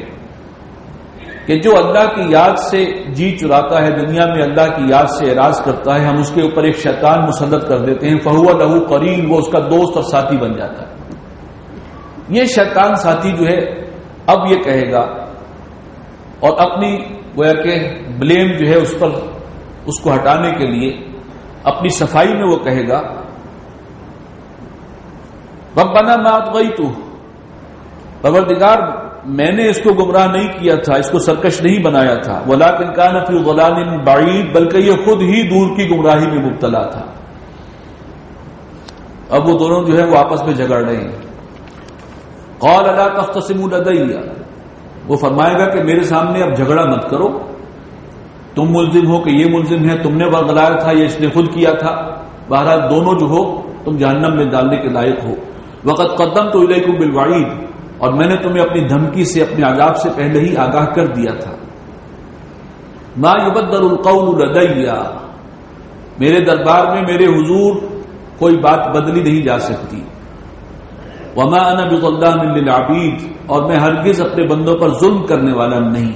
کہ جو اللہ کی یاد سے جی چراتا ہے، دنیا میں اللہ کی یاد سے اعراض کرتا ہے، ہم اس کے اوپر ایک شیطان مسلط کر دیتے ہیں، فہو لہ قرین، وہ اس کا دوست اور ساتھی بن جاتا ہے۔ یہ شیطان ساتھی جو ہے اب یہ کہے گا، اور اپنی گویا کہ بلیم جو ہے اس پر، اس کو ہٹانے کے لیے اپنی صفائی میں وہ کہے گا، ربنا ما اطغیتہ، پروردگار میں نے اس کو گمراہ نہیں کیا تھا، اس کو سرکش نہیں بنایا تھا، ولکن کان فی ضلال بعید، بلکہ یہ خود ہی دور کی گمراہی میں مبتلا تھا۔ اب وہ دونوں جو ہے وہ آپس میں جھگڑ رہے ہیں۔ قال لا تختصموا لدی، وہ فرمائے گا کہ میرے سامنے اب جھگڑا مت کرو، تم ملزم ہو کہ یہ ملزم ہے، تم نے بغلایا تھا، یہ اس نے خود کیا تھا، بہرحال دونوں جو ہو تم جہنم میں ڈالنے کے لائق ہو۔ وقد قدمت الیکم بالوعید، اور میں نے تمہیں اپنی دھمکی سے، اپنے عذاب سے پہلے ہی آگاہ کر دیا تھا۔ ما یبدل القول لدی، میرے دربار میں میرے حضور کوئی بات بدلی نہیں جا سکتی. وما انا بظلام للعبید، اور میں ہرگز اپنے بندوں پر ظلم کرنے والا نہیں.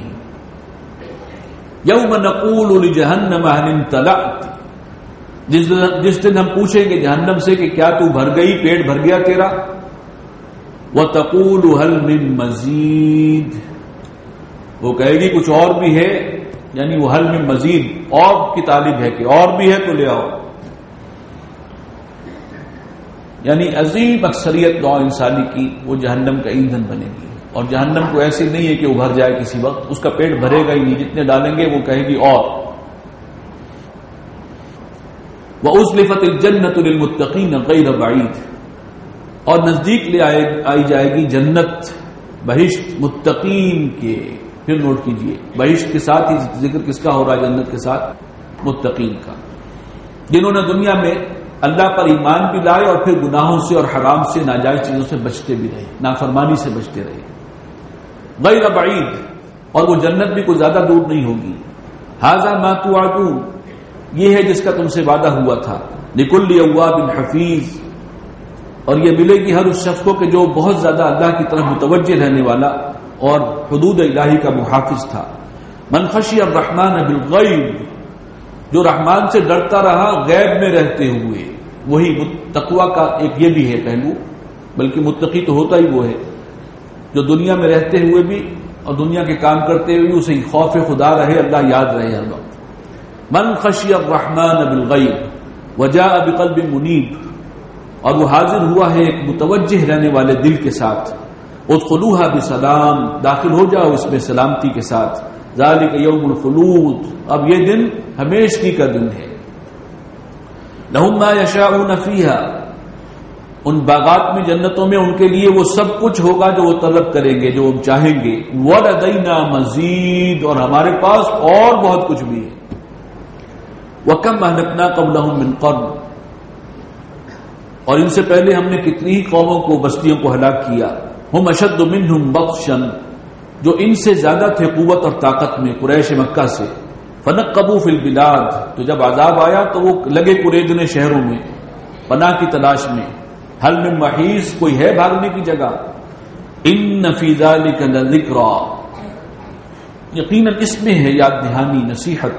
یوم نقول لجہنم هل امتلأت، جس دن ہم پوچھیں گے جہنم سے کہ کیا تو بھر گئی، پیٹ بھر گیا تیرا. وتقول هل من مزید، وہ کہے گی کچھ اور بھی ہے، یعنی وہ هل من مزید، اور کی طالب ہے کہ اور بھی ہے تو لے آؤ. یعنی عظیم اکثریت نوع انسانی کی وہ جہنم کا ایندھن بنے گی. اور جہنم کو ایسی نہیں ہے کہ ابھر جائے کسی وقت، اس کا پیٹ بھرے گا ہی نہیں، جتنے ڈالیں گے وہ کہے گی اور. وَأُزْلِفَتِ الْجَنَّةُ لِلْمُتَّقِينَ غَيْرَ بَعِيدٍ، اور نزدیک لے آئی جائے گی جنت، بہشت متقین کے. پھر نوٹ کیجئے بہشت کے ساتھ ہی ذکر کس کا ہو رہا ہے؟ جنت کے ساتھ متقین کا، جنہوں نے دنیا میں اللہ پر ایمان بھی لائے اور پھر گناہوں سے اور حرام سے، ناجائز چیزوں سے بچتے بھی رہے، نافرمانی سے بچتے رہے. غیر بعید، اور وہ جنت بھی کوئی زیادہ دور نہیں ہوگی. ھذا ما توعدون، یہ ہے جس کا تم سے وعدہ ہوا تھا. لکل اواب حفیظ، اور یہ ملے گی ہر اس شخص کو کہ جو بہت زیادہ اللہ کی طرف متوجہ رہنے والا اور حدود الہی کا محافظ تھا. من خشی الرحمن بالغیب، جو رحمان سے ڈرتا رہا غیب میں رہتے ہوئے. وہی تقوی کا ایک یہ بھی ہے پہلو، بلکہ متقی تو ہوتا ہی وہ ہے جو دنیا میں رہتے ہوئے بھی اور دنیا کے کام کرتے ہوئے اسے خوف خدا رہے، اللہ یاد رہے ہر وقت. من خشی الرحمن بالغیب وجاء بقلب منیب، اور وہ حاضر ہوا ہے ایک متوجہ رہنے والے دل کے ساتھ. ادخلوها بسلام، داخل ہو جاؤ اس میں سلامتی کے ساتھ. ذالک یوم الخلود، اب یہ دن ہمیشگی کا دن ہے. لہم ما یشاءون فیہا، ان باغات میں جنتوں میں ان کے لیے وہ سب کچھ ہوگا جو وہ طلب کریں گے، جو وہ چاہیں گے. ولدینا مزید، اور ہمارے پاس اور بہت کچھ بھی ہے. وکم اہلکنا قبلہم من قرن، اور ان سے پہلے ہم نے کتنی ہی قوموں کو، بستیوں کو ہلاک کیا. ہم اشد منہم بطشا، جو ان سے زیادہ تھے قوت اور طاقت میں، قریش مکہ سے. فنقبوا فی البلاد، تو جب عذاب آیا تو وہ لگے قریدنے شہروں میں پناہ کی تلاش میں. حل من محیص، کوئی ہے بھاگنے کی جگہ. ان فی ذلک لذکری، یقیناً اس میں ہے یاد دہانی، نصیحت.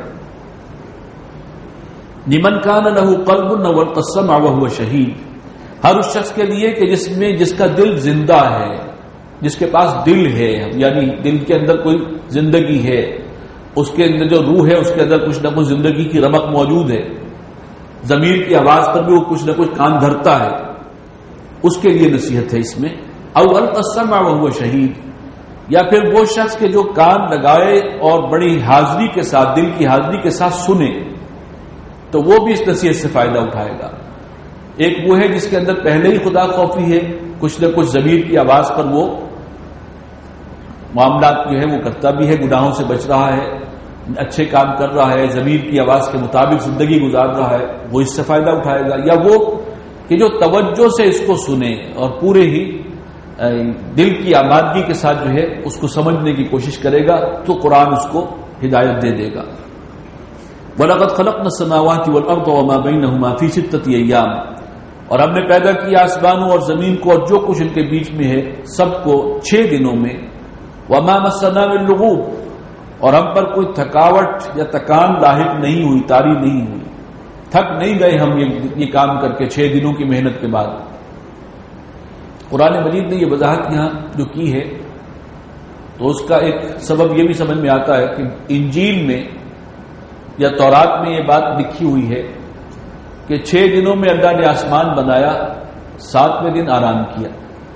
لمن کان لہ قلب والقى السمع وهو شہید، ہر اس شخص کے لیے کہ جس میں جس کا دل زندہ ہے، جس کے پاس دل ہے، یعنی دل کے اندر کوئی زندگی ہے، اس کے اندر جو روح ہے اس کے اندر کچھ نہ کچھ زندگی کی رمق موجود ہے. ضمیر کی آواز پر بھی وہ کچھ نہ کچھ کان دھرتا ہے، اس کے لیے نصیحت ہے اس میں. او القى السمع وهو شہید، یا پھر وہ شخص کے جو کان لگائے اور بڑی حاضری کے ساتھ، دل کی حاضری کے ساتھ سنے، تو وہ بھی اس نصیحت سے فائدہ اٹھائے گا. ایک وہ ہے جس کے اندر پہلے ہی خدا خوفی ہے، کچھ نہ کچھ ضمیر کی آواز پر وہ معاملات جو ہے وہ کرتا بھی ہے، گناہوں سے بچ رہا ہے، اچھے کام کر رہا ہے، ضمیر کی آواز کے مطابق زندگی گزار رہا ہے، وہ اس سے فائدہ اٹھائے گا. یا وہ کہ جو توجہ سے اس کو سنے اور پورے ہی دل کی آمادگی کے ساتھ جو ہے اس کو سمجھنے کی کوشش کرے گا، تو قرآن اس کو ہدایت دے دے گا. وَلَقَدْ خَلَقْنَا السَّمَاوَاتِ وَالْأَرْضَ وَمَا بَيْنَهُمَا فِي سِتَّةِ أَيَّامٍ، اور ہم نے پیدا کیا آسمانوں اور زمین کو اور جو کچھ ان کے بیچ میں ہے سب کو چھ دنوں میں. وَمَا مَسَّنَا مِن لُغُوبٍ، اور ہم پر کوئی تھکاوٹ یا تکان لاحق نہیں ہوئی، طاری نہیں ہوئی، تھک نہیں گئے ہم یہ یہ کام کر کے چھ دنوں کی محنت کے بعد. قرآن مجید نے یہ وضاحت یہاں جو کی ہے تو اس کا ایک سبب یہ بھی سمجھ میں آتا ہے کہ انجیل میں یا تورات میں یہ بات لکھی ہوئی ہے کہ چھ دنوں میں اللہ نے آسمان بنایا، ساتویں دن آرام کیا.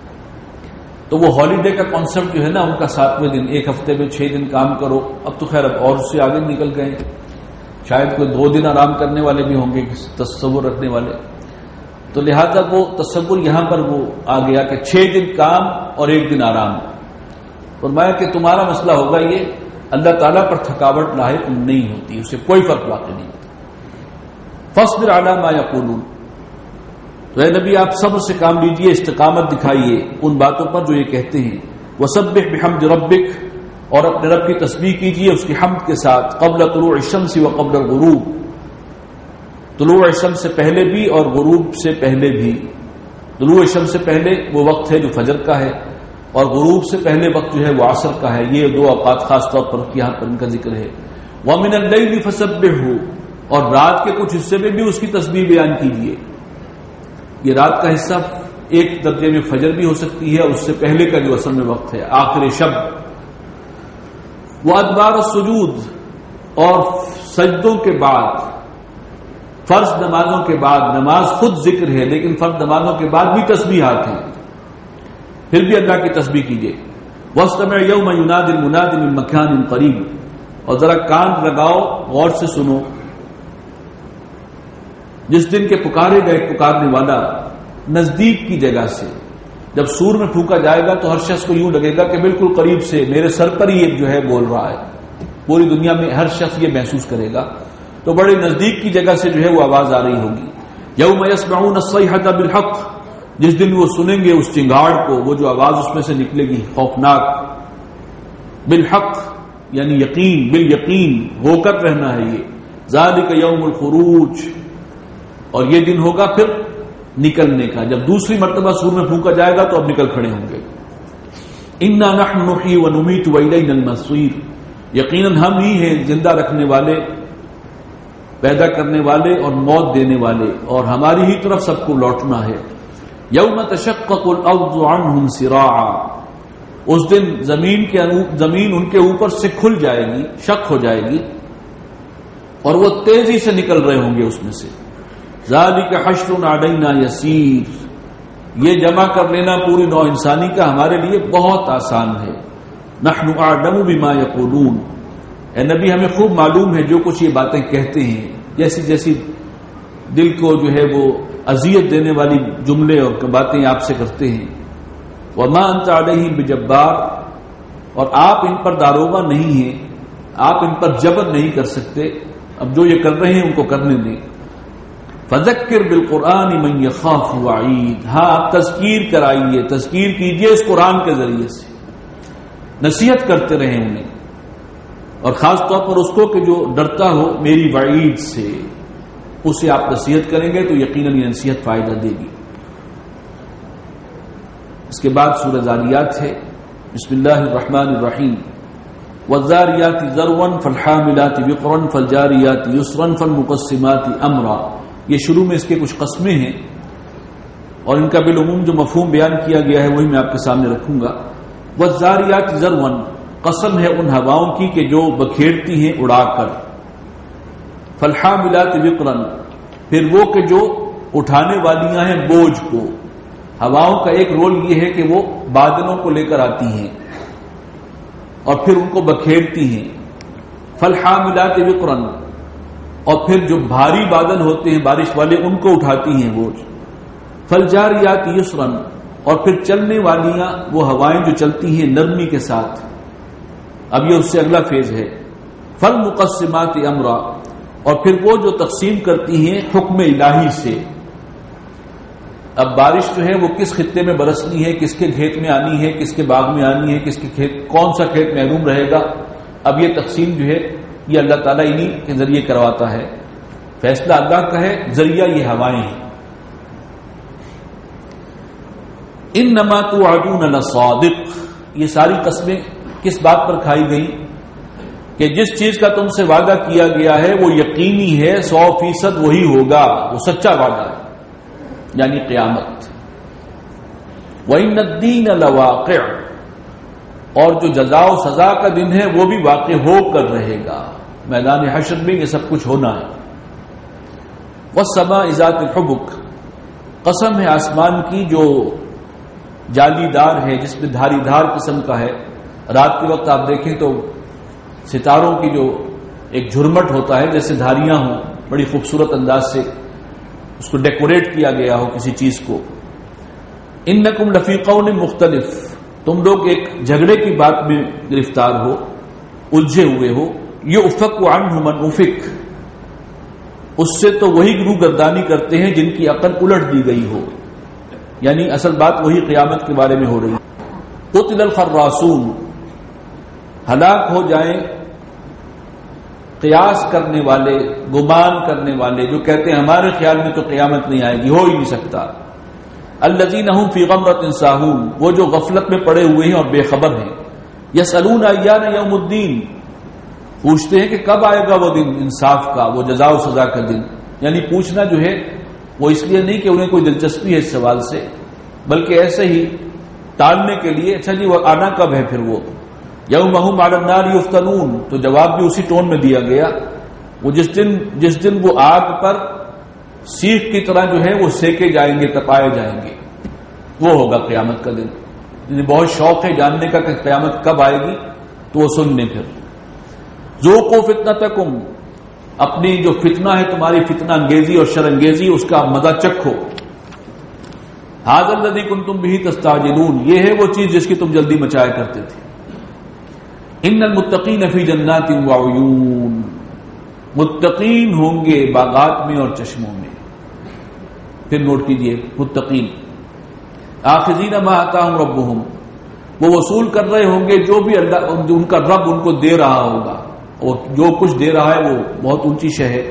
تو وہ ہالیڈے کا کانسیپٹ جو ہے نا ان کا ساتویں دن، ایک ہفتے میں چھ دن کام کرو. اب تو خیر اب اور اس سے آگے نکل گئے، شاید کوئی دو دن آرام کرنے والے بھی ہوں گے، تصور رکھنے والے. تو لہذا وہ تصور یہاں پر وہ آ گیا کہ چھ دن کام اور ایک دن آرام. فرمایا کہ تمہارا مسئلہ ہوگا یہ، اللہ تعالیٰ پر تھکاوٹ لاحق نہیں ہوتی، اسے کوئی فرق واقع نہیں ہوتا. فاصبر علی ما یقولون، تو اے نبی آپ صبر سے کام لیجئے، استقامت دکھائیے ان باتوں پر جو یہ کہتے ہیں. وسبح بحمد ربک، اور اپنے رب کی تسبیح کیجئے اس کی حمد کے ساتھ. قبل طلوع الشمس و قبل الغروب، طلوع شمس سے پہلے بھی اور غروب سے پہلے بھی. طلوع شمس سے پہلے وہ وقت ہے جو فجر کا ہے، اور غروب سے پہلے وقت جو ہے وہ عصر کا ہے. یہ دو اوقات خاص طور پر یہاں پر ان کا ذکر ہے. وَمِنَ اللَّيْلِ فَسَبِّحْهُ، اور رات کے کچھ حصے میں بھی اس کی تسبیح بیان کیجیے. یہ رات کا حصہ ایک درجے میں فجر بھی ہو سکتی ہے، اور اس سے پہلے کا جو اصل میں وقت ہے آخر شب. وَأَدْبَارَ السُّجُودِ، اور سجدوں کے بعد، فرض نمازوں کے بعد. نماز خود ذکر ہے لیکن فرض نمازوں کے بعد بھی تسبیحات ہیں، پھر بھی اللہ کی تسبیح کیجیے. وَاسْتَمِعْ يَوْمَ يُنَادِ الْمُنَادِ مِن مَكَانٍ قَرِيبٍ، اور ذرا کان لگاؤ، غور سے سنو، جس دن کے پکارے گئے پکارنے والا نزدیک کی جگہ سے. جب سور میں پھونکا جائے گا تو ہر شخص کو یوں لگے گا کہ بالکل قریب سے میرے سر پر ہی جو ہے بول رہا ہے. پوری دنیا میں ہر شخص یہ محسوس کرے گا، تو بڑے نزدیک کی جگہ سے جو ہے وہ آواز آ رہی ہوگی. یوم یسمعون الصیحۃ بالحق، جس دن وہ سنیں گے اس چنگاڑ کو، وہ جو آواز اس میں سے نکلے گی خوفناک. بالحق یعنی یقین، بالیقین ہو کر رہنا ہے. یہ ذالک یوم الخروج، اور یہ دن ہوگا پھر نکلنے کا. جب دوسری مرتبہ سور میں پھونکا جائے گا تو اب نکل کھڑے ہوں گے. انا نحن نحیی ونمیت والینا المصیر، یقیناً ہم ہی ہیں زندہ رکھنے والے، پیدا کرنے والے اور موت دینے والے، اور ہماری ہی طرف سب کو لوٹنا ہے. یوم تشقق الارض عنہم سراعا، اس دن زمین کے زمین ان کے اوپر سے کھل جائے گی، شق ہو جائے گی، اور وہ تیزی سے نکل رہے ہوں گے اس میں سے. ذالک حشر علینا یسیر، یہ جمع کر لینا پوری نوع انسانی کا ہمارے لیے بہت آسان ہے. نحن اعلم بما یقولون، اے نبی ہمیں خوب معلوم ہے جو کچھ یہ باتیں کہتے ہیں، جیسی جیسی دل کو جو ہے وہ اذیت دینے والی جملے اور باتیں آپ سے کرتے ہیں. وما انت علیہم بجبار، اور آپ ان پر داروغہ نہیں ہیں، آپ ان پر جبر نہیں کر سکتے. اب جو یہ کر رہے ہیں ان کو کرنے دیں. فذکر بالقرآن من یخاف وعید، ہاں آپ تذکیر کرائیے، تذکیر کیجئے اس قرآن کے ذریعے سے، نصیحت کرتے رہیں انہیں، اور خاص طور پر اس کو کہ جو ڈرتا ہو میری وعید سے، اسے آپ نصیحت کریں گے تو یقیناً یہ نصیحت فائدہ دے گی. اس کے بعد سورہ ذاریات ہے. بسم اللہ الرحمن الرحیم. والذاریات ذروا فالحاملات وقرا فالجاریات یسرا فالمقسمات امرا. یہ شروع میں اس کے کچھ قسمیں ہیں، اور ان کا بالعموم جو مفہوم بیان کیا گیا ہے وہی میں آپ کے سامنے رکھوں گا. والذاریات ذروا، قسم ہے ان ہواؤں کی کہ جو بکھیرتی ہیں اڑا کر. فالحاملات وقرا، پھر وہ کہ جو اٹھانے والیاں ہیں بوجھ کو. ہواؤں کا ایک رول یہ ہے کہ وہ بادلوں کو لے کر آتی ہیں اور پھر ان کو بکھیرتی ہیں. فالحاملات وقرا، اور پھر جو بھاری بادل ہوتے ہیں بارش والے ان کو اٹھاتی ہیں بوجھ. فالجاریات یسرا، اور پھر چلنے والیاں وہ ہوائیں جو چلتی ہیں نرمی کے ساتھ. اب یہ اس سے اگلا فیز ہے. فالمقسمات امرا، اور پھر وہ جو تقسیم کرتی ہیں حکم الہی سے. اب بارش جو ہے وہ کس خطے میں برسنی ہے، کس کے کھیت میں آنی ہے، کس کے باغ میں آنی ہے، کس کے کھیت، کون سا کھیت محروم رہے گا. اب یہ تقسیم جو ہے یہ اللہ تعالیٰ انہی کے ذریعے کرواتا ہے. فیصلہ اللہ کا ہے، ذریعہ یہ ہوائیں ہیں. انما توعدون لصادق، یہ ساری قسمیں کس بات پر کھائی گئی کہ جس چیز کا تم سے وعدہ کیا گیا ہے وہ یقینی ہے، سو فیصد وہی ہوگا، وہ سچا وعدہ ہے، یعنی قیامت. وَإِنَّ الدِّينَ لَوَاقِعٌ، اور جو جزا و سزا کا دن ہے وہ بھی واقع ہو کر رہے گا. میدان حشر میں یہ سب کچھ ہونا ہے. وَالسَّمَاءِ ذَاتِ الْحُبُكِ، قسم ہے آسمان کی جو جالی دار ہے، جس میں دھاری دھار قسم کا ہے. رات کے وقت آپ دیکھیں تو ستاروں کی جو ایک جھرمٹ ہوتا ہے جیسے دھاریاں ہوں، بڑی خوبصورت انداز سے اس کو ڈیکوریٹ کیا گیا ہو کسی چیز کو. انکم لفی قول مختلف، تم لوگ ایک جھگڑے کی بات میں گرفتار ہو، الجھے ہوئے ہو. یؤفک عنہ من افک، اس سے تو وہی روح گردانی کرتے ہیں جن کی عقل الٹ دی گئی ہو، یعنی اصل بات وہی قیامت کے بارے میں ہو رہی ہے. قتل الخراسون، ہلاک ہو جائیں قیاس کرنے والے، گمان کرنے والے، جو کہتے ہیں ہمارے خیال میں تو قیامت نہیں آئے گی، ہو ہی نہیں سکتا. الذین هم فی غمرۃ ساہون، وہ جو غفلت میں پڑے ہوئے ہیں اور بے خبر ہیں. یسألون ایان یوم الدین، پوچھتے ہیں کہ کب آئے گا وہ دن انصاف کا، وہ جزا و سزا کا دن. یعنی پوچھنا جو ہے وہ اس لیے نہیں کہ انہیں کوئی دلچسپی ہے اس سوال سے، بلکہ ایسے ہی ٹالنے کے لیے. اچھا جی وہ آنا کب ہے پھر وہ؟ یوم هم علی النار یفتنون، تو جواب بھی اسی ٹون میں دیا گیا. وہ جس دن جس دن وہ آگ پر سیخ کی طرح جو ہے وہ سیکے جائیں گے، تپائے جائیں گے، وہ ہوگا قیامت کا دن. بہت شوق ہے جاننے کا کہ قیامت کب آئے گی، تو وہ سن لیں. پھر ذوقوا فتنتکم، اپنی جو فتنہ ہے تمہاری فتنہ انگیزی اور شر انگیزی، اس کا مزہ چکھو. ھذا الذی کنتم بہ تستعجلون، یہ ہے وہ چیز جس کی تم جلدی مچایا کرتے تھے. ان المتقین فی جنات وعیون، متقین ہوں گے باغات میں اور چشموں میں. پھر نوٹ کیجئے متقین، آخذین ما آتاہم ربہم، وہ وصول کر رہے ہوں گے جو بھی اللہ ان کا رب ان کو دے رہا ہوگا، اور جو کچھ دے رہا ہے وہ بہت اونچی شے ہے.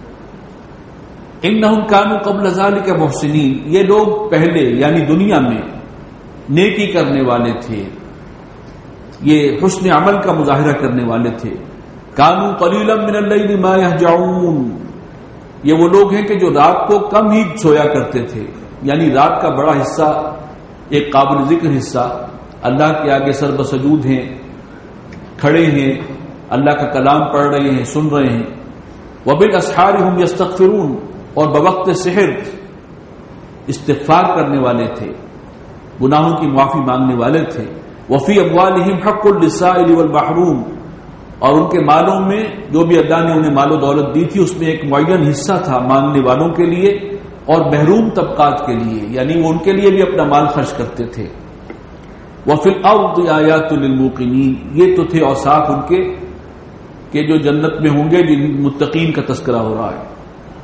انہم کانوا قبل ذلک محسنین، یہ لوگ پہلے یعنی دنیا میں نیکی کرنے والے تھے، یہ حسن عمل کا مظاہرہ کرنے والے تھے. کانوا قلیلا من اللیل ما یہجعون، یہ وہ لوگ ہیں کہ جو رات کو کم ہی سویا کرتے تھے، یعنی رات کا بڑا حصہ، ایک قابل ذکر حصہ اللہ کے آگے سر بسجود ہیں، کھڑے ہیں، اللہ کا کلام پڑھ رہے ہیں، سن رہے ہیں. وبالاسحار هم یستغفرون، اور بوقت سحر استغفار کرنے والے تھے، گناہوں کی معافی مانگنے والے تھے. وفی اموالہم حق للسائل والمحروم، اور ان کے مالوں میں جو بھی اللہ نے انہیں مال و دولت دی تھی اس میں ایک معین حصہ تھا مانگنے والوں کے لیے اور محروم طبقات کے لیے، یعنی وہ ان کے لیے بھی اپنا مال خرچ کرتے تھے. وفی الارض آیات للموقنین، یہ تو تھے اوصاف ان کے کہ جو جنت میں ہوں گے، جن متقین کا تذکرہ ہو رہا ہے.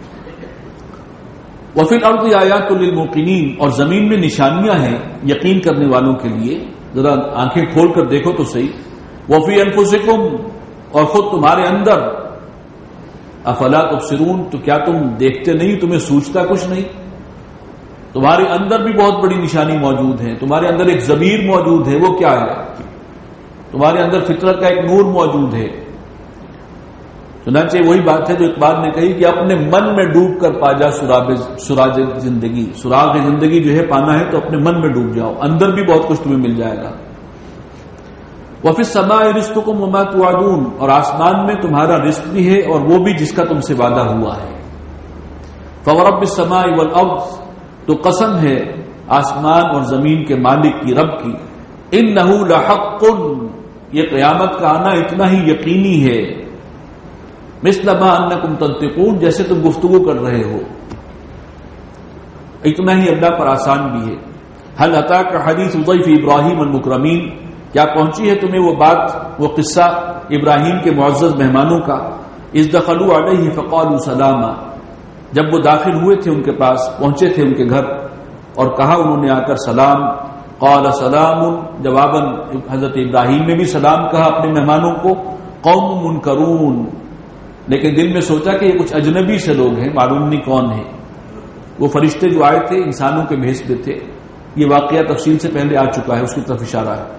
وفی الارض آیات للموقنین، اور زمین میں نشانیاں ہیں یقین کرنے والوں کے لیے، ذرا آنکھیں کھول کر دیکھو تو صحیح. وفی انفسکم، اور خود تمہارے اندر. افلا تبصرون، تو کیا تم دیکھتے نہیں، تمہیں سوچتا کچھ نہیں؟ تمہارے اندر بھی بہت بڑی نشانی موجود ہے. تمہارے اندر ایک ضمیر موجود ہے، وہ کیا ہے؟ تمہارے اندر فطرت کا ایک نور موجود ہے. چنانچہ وہی بات ہے جو اقبال نے کہی کہ اپنے من میں ڈوب کر پا جا سراغ سراج زندگی. سراغ زندگی جو ہے پانا ہے تو اپنے من میں ڈوب جاؤ، اندر بھی بہت کچھ تمہیں مل جائے گا. وفی السماء رزقکم وما توعدون، اور آسمان میں تمہارا رزق بھی ہے اور وہ بھی جس کا تم سے وعدہ ہوا ہے. فورب السماء والارض، تو قسم ہے آسمان اور زمین کے مالک کی، رب کی. انہ لحق، یہ قیامت کا آنا اتنا ہی یقینی ہے. مثل ما انکم تنطقون، جیسے تم گفتگو کر رہے ہو، اتنا ہی اللہ پر آسان بھی ہے. هل اتاک حدیث ضیف ابراہیم المکرمین، کیا پہنچی ہے تمہیں وہ بات، وہ قصہ ابراہیم کے معزز مہمانوں کا. اذ دخلوا علیہ فقالوا سلاما، جب وہ داخل ہوئے تھے ان کے پاس، پہنچے تھے ان کے گھر اور کہا انہوں نے آ کر سلام. قال سلام، جواباً حضرت ابراہیم نے بھی سلام کہا اپنے مہمانوں کو. قوم منکرون، لیکن دل میں سوچا کہ یہ کچھ اجنبی سے لوگ ہیں، معلوم نہیں کون ہیں. وہ فرشتے جو آئے تھے انسانوں کے بھیس پہ تھے. یہ واقعہ تفصیل سے پہلے آ چکا ہے، اس کی طرف اشارہ ہے.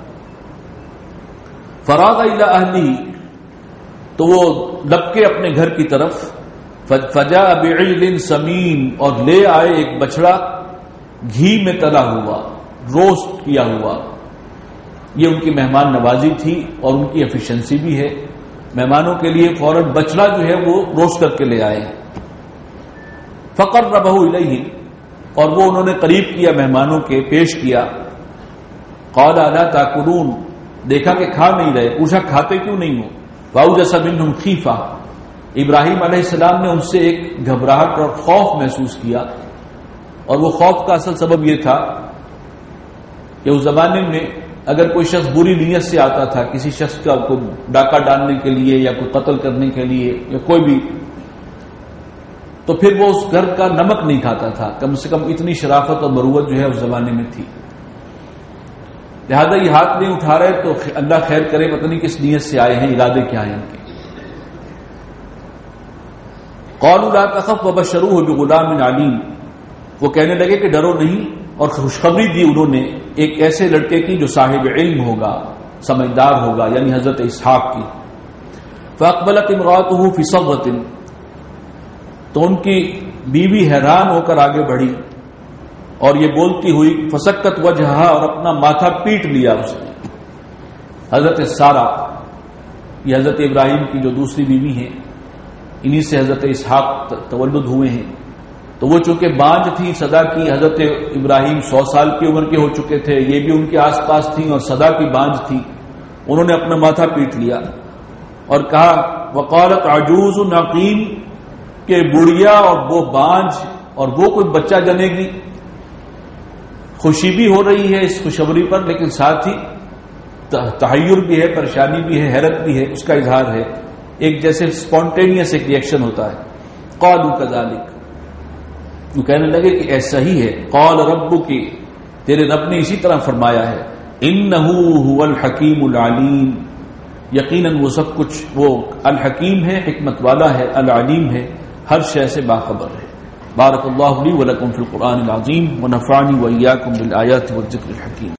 فراغ الی اہلہ، تو وہ لپکے اپنے گھر کی طرف. فجاء بعجل سمین، اور لے آئے ایک بچڑا گھی میں تلا ہوا، روسٹ کیا ہوا. یہ ان کی مہمان نوازی تھی اور ان کی ایفیشنسی بھی ہے. مہمانوں کے لیے فوراً بچڑا جو ہے وہ روسٹ کر کے لے آئے. فقربہ الیہ، اور وہ انہوں نے قریب کیا مہمانوں کے، پیش کیا. قال الا تاکلون، دیکھا کہ کھا نہیں رہے، پوچھا کھاتے کیوں نہیں ہو. فاوجس منہم خیفہ، ابراہیم علیہ السلام نے ان سے ایک گھبراہٹ اور خوف محسوس کیا. اور وہ خوف کا اصل سبب یہ تھا کہ اس زمانے میں اگر کوئی شخص بری نیت سے آتا تھا کسی شخص کا کو ڈاکہ ڈالنے کے لیے یا کوئی قتل کرنے کے لیے یا کوئی بھی، تو پھر وہ اس گھر کا نمک نہیں کھاتا تھا. کم سے کم اتنی شرافت اور مروت جو ہے اس زمانے میں تھی. لہذا یہ ہاتھ نہیں اٹھا رہے تو اللہ خیر کرے، پتہ نہیں کس نیت سے آئے ہیں، ارادے کیا ہیں ان کے. قالوا لا تخف وبشروه بغلام علیم، وہ کہنے لگے کہ ڈرو نہیں، اور خوشخبری دی انہوں نے ایک ایسے لڑکے کی جو صاحب علم ہوگا، سمجھدار ہوگا، یعنی حضرت اسحاق کی. فاقبلت امرأته في صبوة، تو ان کی بیوی حیران ہو کر آگے بڑھی اور یہ بولتی ہوئی فسکت وجہا، اور اپنا ماتھا پیٹ لیا اس نے. حضرت سارہ، یہ حضرت ابراہیم کی جو دوسری بیوی ہیں، انہی سے حضرت اسحاق تولد ہوئے ہیں. تو وہ چونکہ بانج تھی صدا کی، حضرت ابراہیم سو سال کی عمر کے ہو چکے تھے، یہ بھی ان کے آس پاس تھیں اور صدا کی بانج تھی. انہوں نے اپنا ماتھا پیٹ لیا اور کہا وقالت عجوز عقیم، کہ بڑھیا اور وہ بانج اور وہ کوئی بچہ جنے گی. خوشی بھی ہو رہی ہے اس خوشخبری پر، لیکن ساتھ ہی تحیر بھی ہے، پریشانی بھی ہے، حیرت بھی ہے، اس کا اظہار ہے. ایک جیسے اسپونٹینیس ایک ریئیکشن ہوتا ہے. قالوا كذلك، وہ کہنے لگے کہ ایسا ہی ہے. قال ربک، تیرے رب نے اسی طرح فرمایا ہے. انہ هو الحکیم العلیم، یقیناً وہ سب کچھ وہ الحکیم ہے، حکمت والا ہے، العلیم ہے، ہر شے سے باخبر ہے. بارک اللہ لی ولکم فی القرآن العظیم ونفعنی وإیاکم بالآیات والذکر الحکیم.